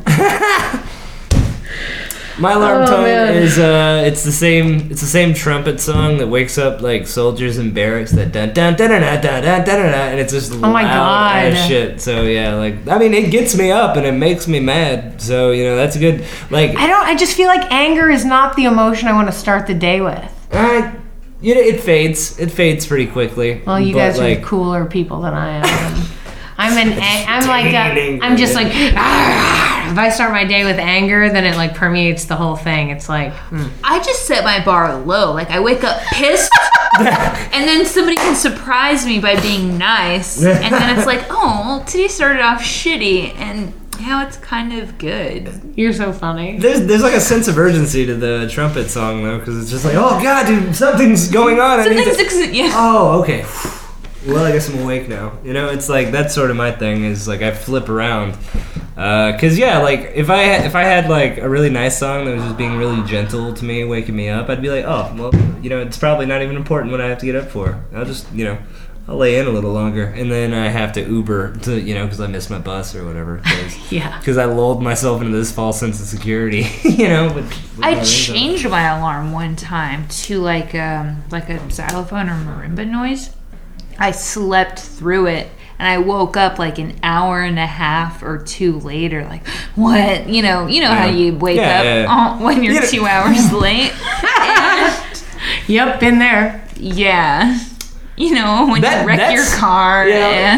My alarm Oh, tone man. is uh, it's the same. It's the same trumpet song that wakes up like soldiers in barracks. That dun dun dun dun dun dun dun dun, dun, and it's just Oh my loud God. as shit. So yeah, like I mean, it gets me up and it makes me mad. So you know that's a good like. I don't. I just feel like anger is not the emotion I want to start the day with. I, you know, it fades. It fades pretty quickly. Well, you but, guys like, are cooler people than I am. I'm an. a- I'm like. A, Anger, I'm just yeah. like. "Ah." If I start my day with anger, then it like permeates the whole thing. It's like. mm. I just set my bar low. Like I wake up pissed, and then somebody can surprise me by being nice, and then it's like, oh, today started off shitty, and now it's kind of good. You're so funny. There's there's like a sense of urgency to the trumpet song though, because it's just like, oh god, dude, something's going on. I need Something's to- ex- yeah. Oh, okay. Well, I guess I'm awake now. You know, it's like that's sort of my thing. Is like I flip around, uh, cause yeah, like if I had, if I had like a really nice song that was just being really gentle to me, waking me up, I'd be like, oh, well, you know, it's probably not even important what I have to get up for. I'll just, you know, I'll lay in a little longer, and then I have to Uber to, you know, because I missed my bus or whatever. Cause, Yeah. Because I lulled myself into this false sense of security, you know. With, with my I rings on. changed my alarm one time to like um like a xylophone or marimba noise. I slept through it and I woke up like an hour and a half or two later, like what? You know, you know how Yeah. you wake Yeah, up yeah, yeah. uh, when you're You know- two hours late. And, Yep, been there. yeah. You know, when That- you wreck your that's- car yeah.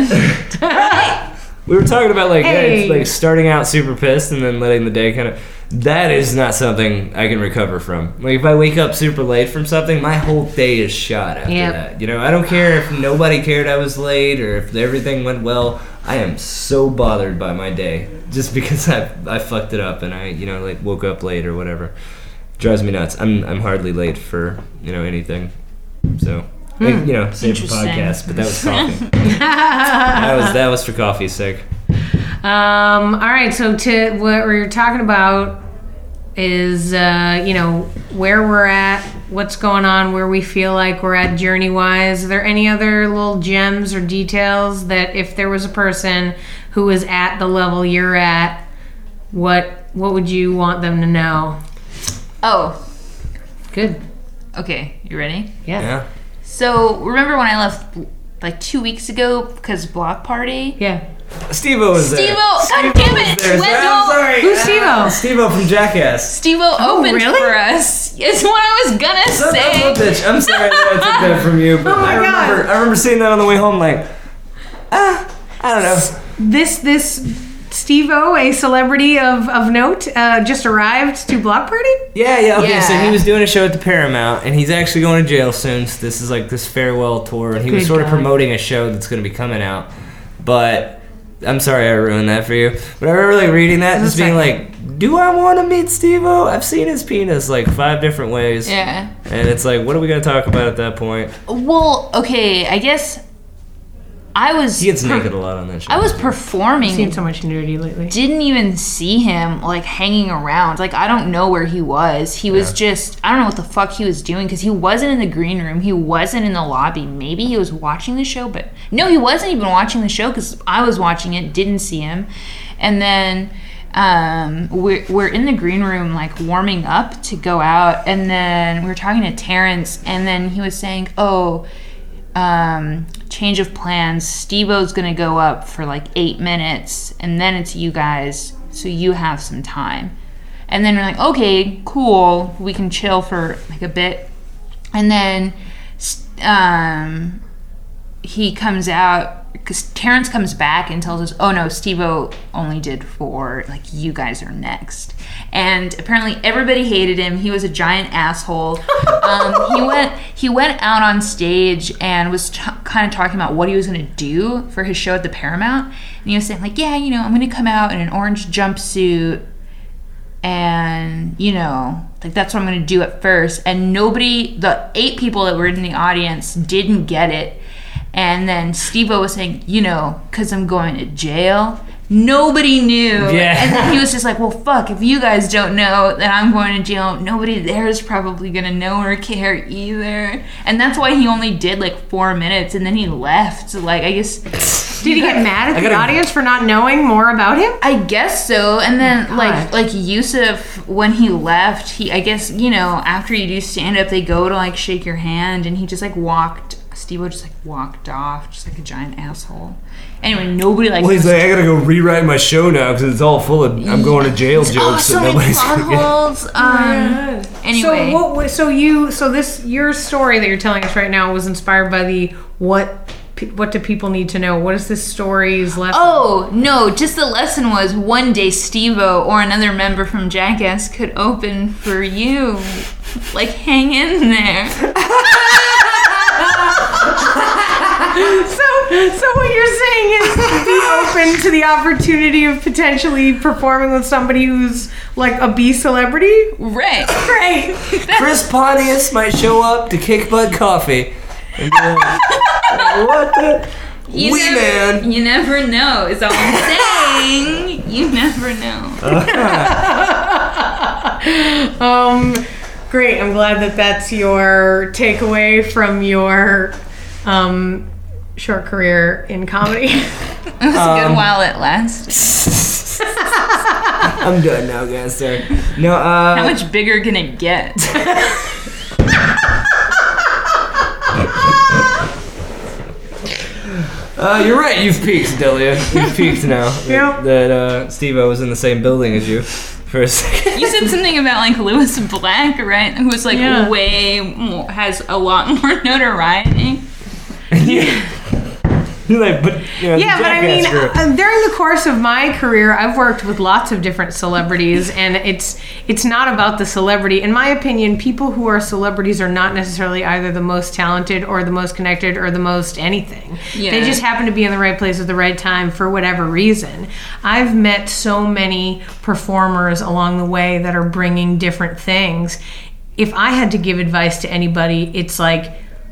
and We were talking about like yeah, Hey. it's like starting out super pissed and then letting the day kind of. That is not something I can recover from. Like if I wake up super late from something, my whole day is shot after Yep. that. You know, I don't care if nobody cared I was late or if everything went well. I am so bothered by my day just because I I fucked it up and I you know like woke up late or whatever. Drives me nuts. I'm I'm hardly late for you know anything. So. You know, save for Interesting. podcast, but that was coffee. that was that was for coffee's sake. Um, all right, so to what we're talking about is, uh, you know, where we're at, what's going on, where we feel like we're at journey-wise. Are there any other little gems or details that if there was a person who was at the level you're at, what what would you want them to know? oh, Good. okay, you ready? Yeah. Yeah. So remember when I left like two weeks ago because block party? Yeah. Steve-O was there. Steve-O, God damn it! There. Wendell! I'm sorry. Who's Steve-O? Uh, Steve-O from Jackass. Steve-O opened really? for us. It's what I was gonna Son of a say. bitch. I'm sorry that I took that from you, but Oh my I remember God. I remember seeing that on the way home like, ah, I don't know. This this Steve-O, a celebrity of, of note, uh, just arrived to Block Party? Yeah, yeah, okay, so Yeah. he was doing a show at the Paramount, and he's actually going to jail soon, so this is like this farewell tour, and he was Good sort of God. promoting a show that's going to be coming out, but I'm sorry I ruined that for you, but I remember like reading that and That's just being okay. like, do I want to meet Steve-O? I've seen his penis like five different ways, Yeah. and it's like, what are we going to talk about at that point? Well, okay, I guess I was He gets naked a lot on that show. I was I've seen performing. so much nudity lately. Didn't even see him like hanging around. Like I don't know where he was. He was Yeah. just I don't know what the fuck he was doing because he wasn't in the green room. He wasn't in the lobby. Maybe he was watching the show, but no, he wasn't even watching the show because I was watching it. Didn't see him, and then. Um, we're, we're in the green room like warming up to go out, and then we were talking to Terrence, and then he was saying, oh, um, change of plans, Steve-O's gonna go up for like eight minutes and then it's you guys, so you have some time. And then we're like, okay, cool, we can chill for like a bit. And then um, he comes out because Terrence comes back and tells us, oh no, Steve-O only did four, like you guys are next. And apparently everybody hated him. He was a giant asshole. um, he went he went out on stage and was t- kind of talking about what he was going to do for his show at the Paramount. And he was saying like, yeah, you know, I'm going to come out in an orange jumpsuit and, you know, like that's what I'm going to do at first. And nobody, the eight people that were in the audience didn't get it. And then Steve-O was saying, you know, because I'm going to jail. nobody knew. Yeah. And then he was just like, well, fuck, if you guys don't know that I'm going to jail, nobody there is probably going to know or care either. And that's why he only did like four minutes and then he left. Like, I guess... Did he get mad at I the gotta- audience for not knowing more about him? I guess so. And then Oh, like God. like Yusuf, when he left, he I guess, you know, after you do stand up, they go to like shake your hand and he just like walked Steve-O just like walked off, just like a giant asshole. Anyway, nobody like Well, he's like, I gotta go rewrite my show now because it's all full of I'm going to jail oh, jokes so that many nobody's plot gonna get. holes. Um anyway. So what? wa- So you? So this your story that you're telling us right now was inspired by the what? pe- What do people need to know? What is this story's lesson? Oh, no, just the lesson was one day Steve-O or another member from Jackass could open for you. Like, hang in there. So, so what you're saying is be open to the opportunity of potentially performing with somebody who's like a B celebrity. Right. Great. Chris Pontius might show up to Kick Butt Coffee. And be like, what the? You Wee never, man. You never know, is all I'm saying. You never know. Um, great. I'm glad that that's your takeaway from your um, short career in comedy. It was a good while it lasted. I'm done now, guys. Sorry. No, uh. How much bigger can it get? Uh, you're right. You've peaked, Delia. You've peaked now. Yeah. That uh, Steve-O was in the same building as you for a second. You said something about like Lewis Black, right? Who's like Yeah. way more, has a lot more notoriety. yeah. Like, but you know, Yeah, the but I mean, Jackass crew. uh, during the course of my career, I've worked with lots of different celebrities, and it's it's not about the celebrity. In my opinion, people who are celebrities are not necessarily either the most talented or the most connected or the most anything. Yeah. They just happen to be in the right place at the right time for whatever reason. I've met so many performers along the way that are bringing different things. If I had to give advice to anybody, it's like,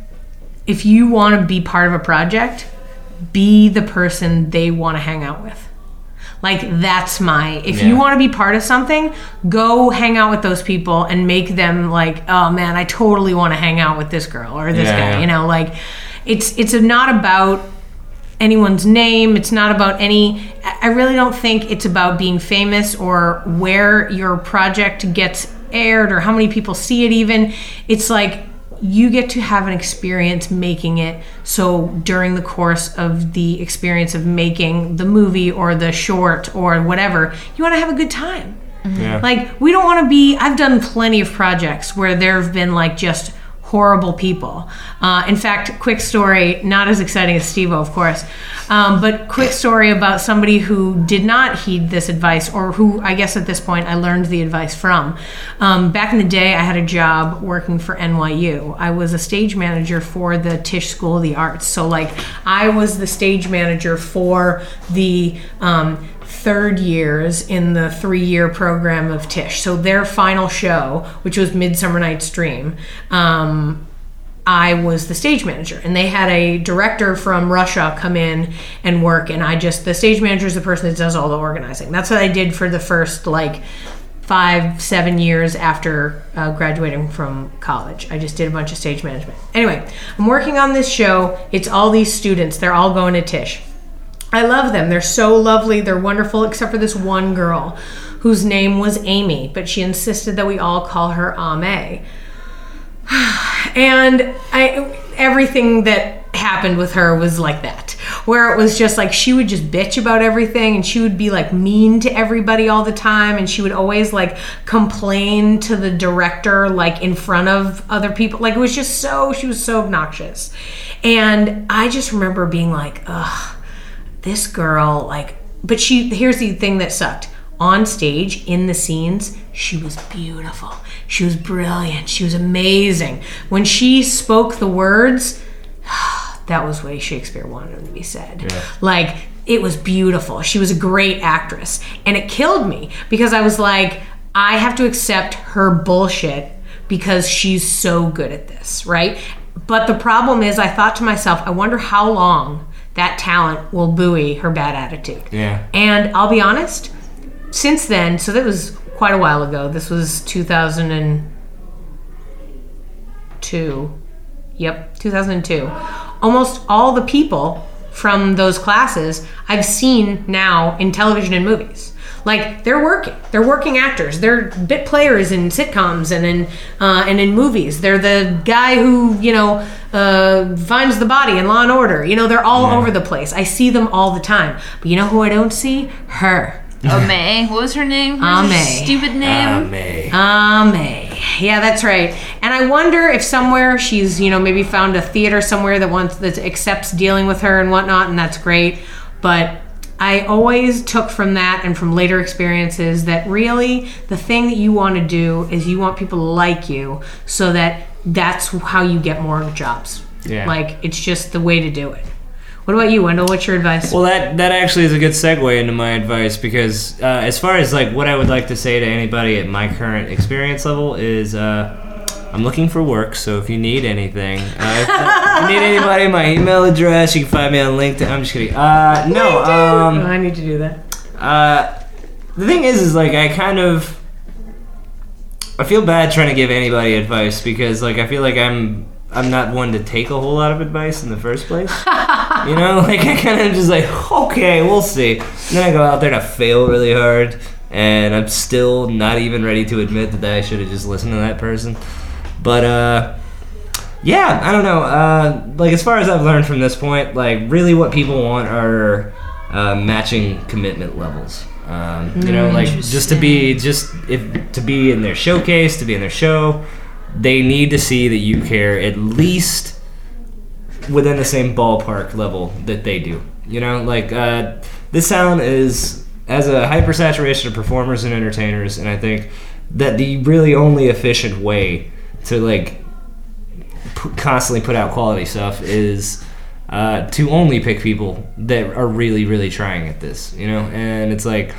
if you want to be part of a project, be the person they want to hang out with. Like, that's my, if Yeah. you want to be part of something, go hang out with those people and make them like, oh man, I totally want to hang out with this girl or this Yeah, guy. yeah. You know, like, it's it's not about anyone's name. It's not about any, I really don't think it's about being famous or where your project gets aired or how many people see it even. It's like, you get to have an experience making it. So during the course of the experience of making the movie or the short or whatever, you want to have a good time. Yeah. Like, we don't want to be, I've done plenty of projects where there have been like just horrible people. Uh, in fact, quick story, not as exciting as Steve-O, of course, um, but quick story about somebody who did not heed this advice, or who I guess at this point I learned the advice from. Um, back in the day, I had a job working for N Y U. I was a stage manager for the Tisch School of the Arts. So like, I was the stage manager for the um, third years in the three-year program of Tisch. So their final show, which was Midsummer Night's Dream, um, I was the stage manager, and they had a director from Russia come in and work, and I just, the stage manager is the person that does all the organizing. That's what I did for the first like five, seven years after uh, graduating from college. I just did a bunch of stage management. Anyway, I'm working on this show. It's all these students. They're all going to Tisch. I love them. They're so lovely. They're wonderful, except for this one girl whose name was Amy, but she insisted that we all call her Ame. And I, everything that happened with her was like that, where it was just like, she would just bitch about everything, and she would be like mean to everybody all the time, and she would always like complain to the director like in front of other people. Like, it was just so, she was so obnoxious. And I just remember being like, ugh, this girl, like, but she, here's the thing that sucked. On stage, in the scenes, she was beautiful. She was brilliant. She was amazing. When she spoke the words, that was the way Shakespeare wanted them to be said. Yeah. Like, it was beautiful. She was a great actress. And it killed me because I was like, I have to accept her bullshit because she's so good at this, right? But the problem is, I thought to myself, I wonder how long that talent will buoy her bad attitude. Yeah. And I'll be honest, since then, so that was quite a while ago. This was two thousand two. Yep, two thousand two. Almost all the people from those classes I've seen now in television and movies. Like, they're working. They're working actors. They're bit players in sitcoms and in uh, and in movies. They're the guy who, you know, uh, finds the body in Law and Order. You know, they're all Yeah. over the place. I see them all the time. But you know who I don't see? Her. Oh, May. What was her name? What was her Amay. Stupid name. Ah, May. Ah, May. Yeah, that's right. And I wonder if somewhere she's, you know, maybe found a theater somewhere that wants that accepts dealing with her and whatnot, and that's great. But I always took from that and from later experiences that really the thing that you want to do is you want people to like you, so that that's how you get more jobs. Yeah. Like, it's just the way to do it. What about you, Wendell? What's your advice? Well, that that actually is a good segue into my advice, because uh, as far as like what I would like to say to anybody at my current experience level is, uh, I'm looking for work. So if you need anything, uh, if you need anybody, my email address, you can find me on LinkedIn. I'm just kidding. Uh, no, um, I need to do that. uh, the thing is, is like I kind of I feel bad trying to give anybody advice, because like I feel like I'm I'm not one to take a whole lot of advice in the first place. You know, like I kind of just like, okay, we'll see. And then I go out there and I fail really hard, and I'm still not even ready to admit that I should have just listened to that person. But uh, yeah, I don't know. Uh, like as far as I've learned from this point, like really what people want are uh, matching commitment levels. Um, you know, like just to be just if to be in their showcase, to be in their show, they need to see that you care at least within the same ballpark level that they do. You know, like uh, this town is as a hypersaturation of performers and entertainers, and I think that the really only efficient way to like p- constantly put out quality stuff is uh, to only pick people that are really, really trying at this. You know, and it's like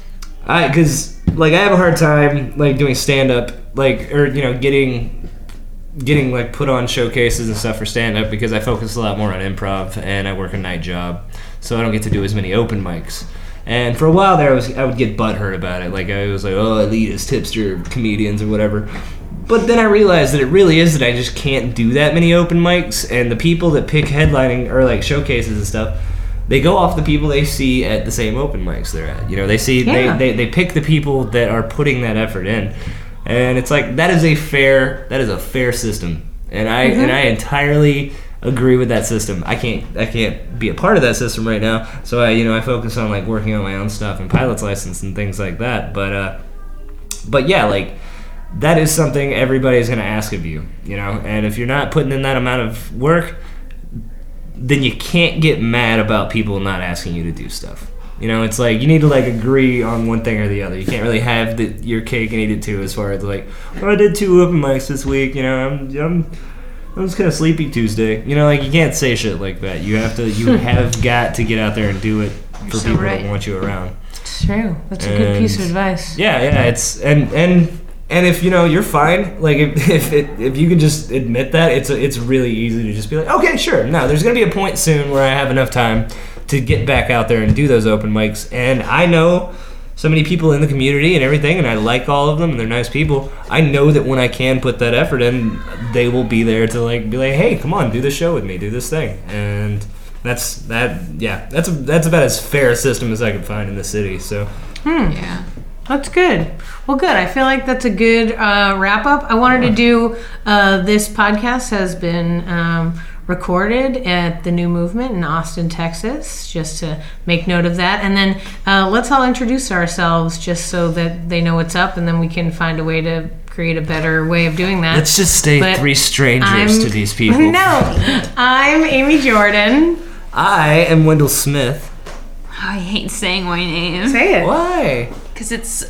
I because like I have a hard time like doing stand up, like or you know getting. getting like put on showcases and stuff for stand-up, because I focus a lot more on improv and I work a night job, so I don't get to do as many open mics. And for a while there I was I would get butthurt about it, like I was like, oh, elitist hipster comedians or whatever. But then I realized that it really is that I just can't do that many open mics, and the people that pick headlining or like showcases and stuff, they go off the people they see at the same open mics they're at. You know, they see Yeah. they, they, they pick the people that are putting that effort in. And it's like that is a fair that is a fair system, and I Mm-hmm. and I entirely agree with that system. I can't I can't be a part of that system right now, so I you know I focus on like working on my own stuff and pilot's license and things like that. But uh, but yeah, like that is something everybody's gonna ask of you, you know. And if you're not putting in that amount of work, then you can't get mad about people not asking you to do stuff. You know, it's like you need to like agree on one thing or the other. You can't really have the, your cake and eat it too. As far as like, oh, I did two open mics this week. You know, I'm I'm I'm just kind of sleepy Tuesday. You know, like you can't say shit like that. You have to. You have got to get out there and do it for so people right. that want you around. It's true. That's a good piece of And- advice. Yeah, yeah. It's and and and if you know you're fine. Like if if it, if you can just admit that, it's a, it's really easy to just be like, okay, sure. No, there's gonna be a point soon where I have enough time to get back out there and do those open mics. And I know so many people in the community and everything, and I like all of them, and they're nice people. I know that when I can put that effort in, they will be there to like be like, hey, come on, do this show with me, do this thing. And that's that. Yeah, that's a, that's about as fair a system as I could find in the city. So Yeah. That's good. Well, good. I feel like that's a good uh, wrap up. I wanted to do uh, this podcast has been um, recorded at the New Movement in Austin, Texas, just to make note of that. And then uh, let's all introduce ourselves just so that they know what's up, and then we can find a way to create a better way of doing that. let's just stay But three strangers I'm- to these people. No, I'm Amy Jordan. I am Wendell Smith. I hate saying my name. Say it. Why? Because it's,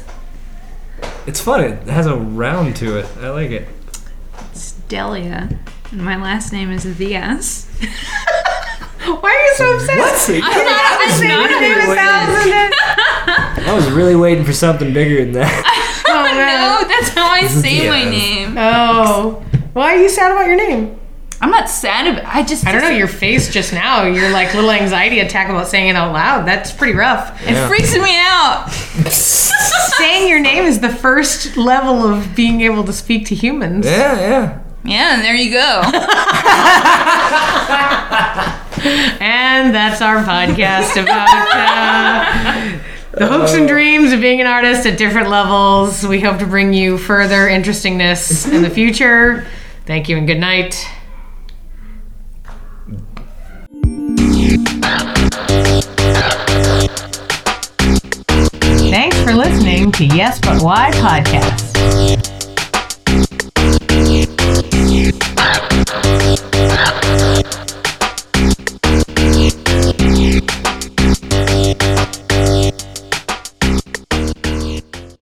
It's fun. It has a round to it. I like it. it's Delia. And my last name is Diaz. Why are you so upset? What? I'm not, I'm I'm saying not your name a thousand and- I was really waiting for something bigger than that. Oh, man. No, that's how I say my Diaz. name. Oh. Why are you sad about your name? I'm not sad about. I just I don't know, your face just now, your like little anxiety attack about saying it out loud, that's pretty rough. It Yeah. freaks me out. Saying your name is the first level of being able to speak to humans. Yeah, yeah. Yeah, and there you go. And that's our podcast about uh, the hopes and dreams of being an artist at different levels. We hope to bring you further interestingness in the future. Thank you and good night. Thanks for listening to Yes But Why podcast.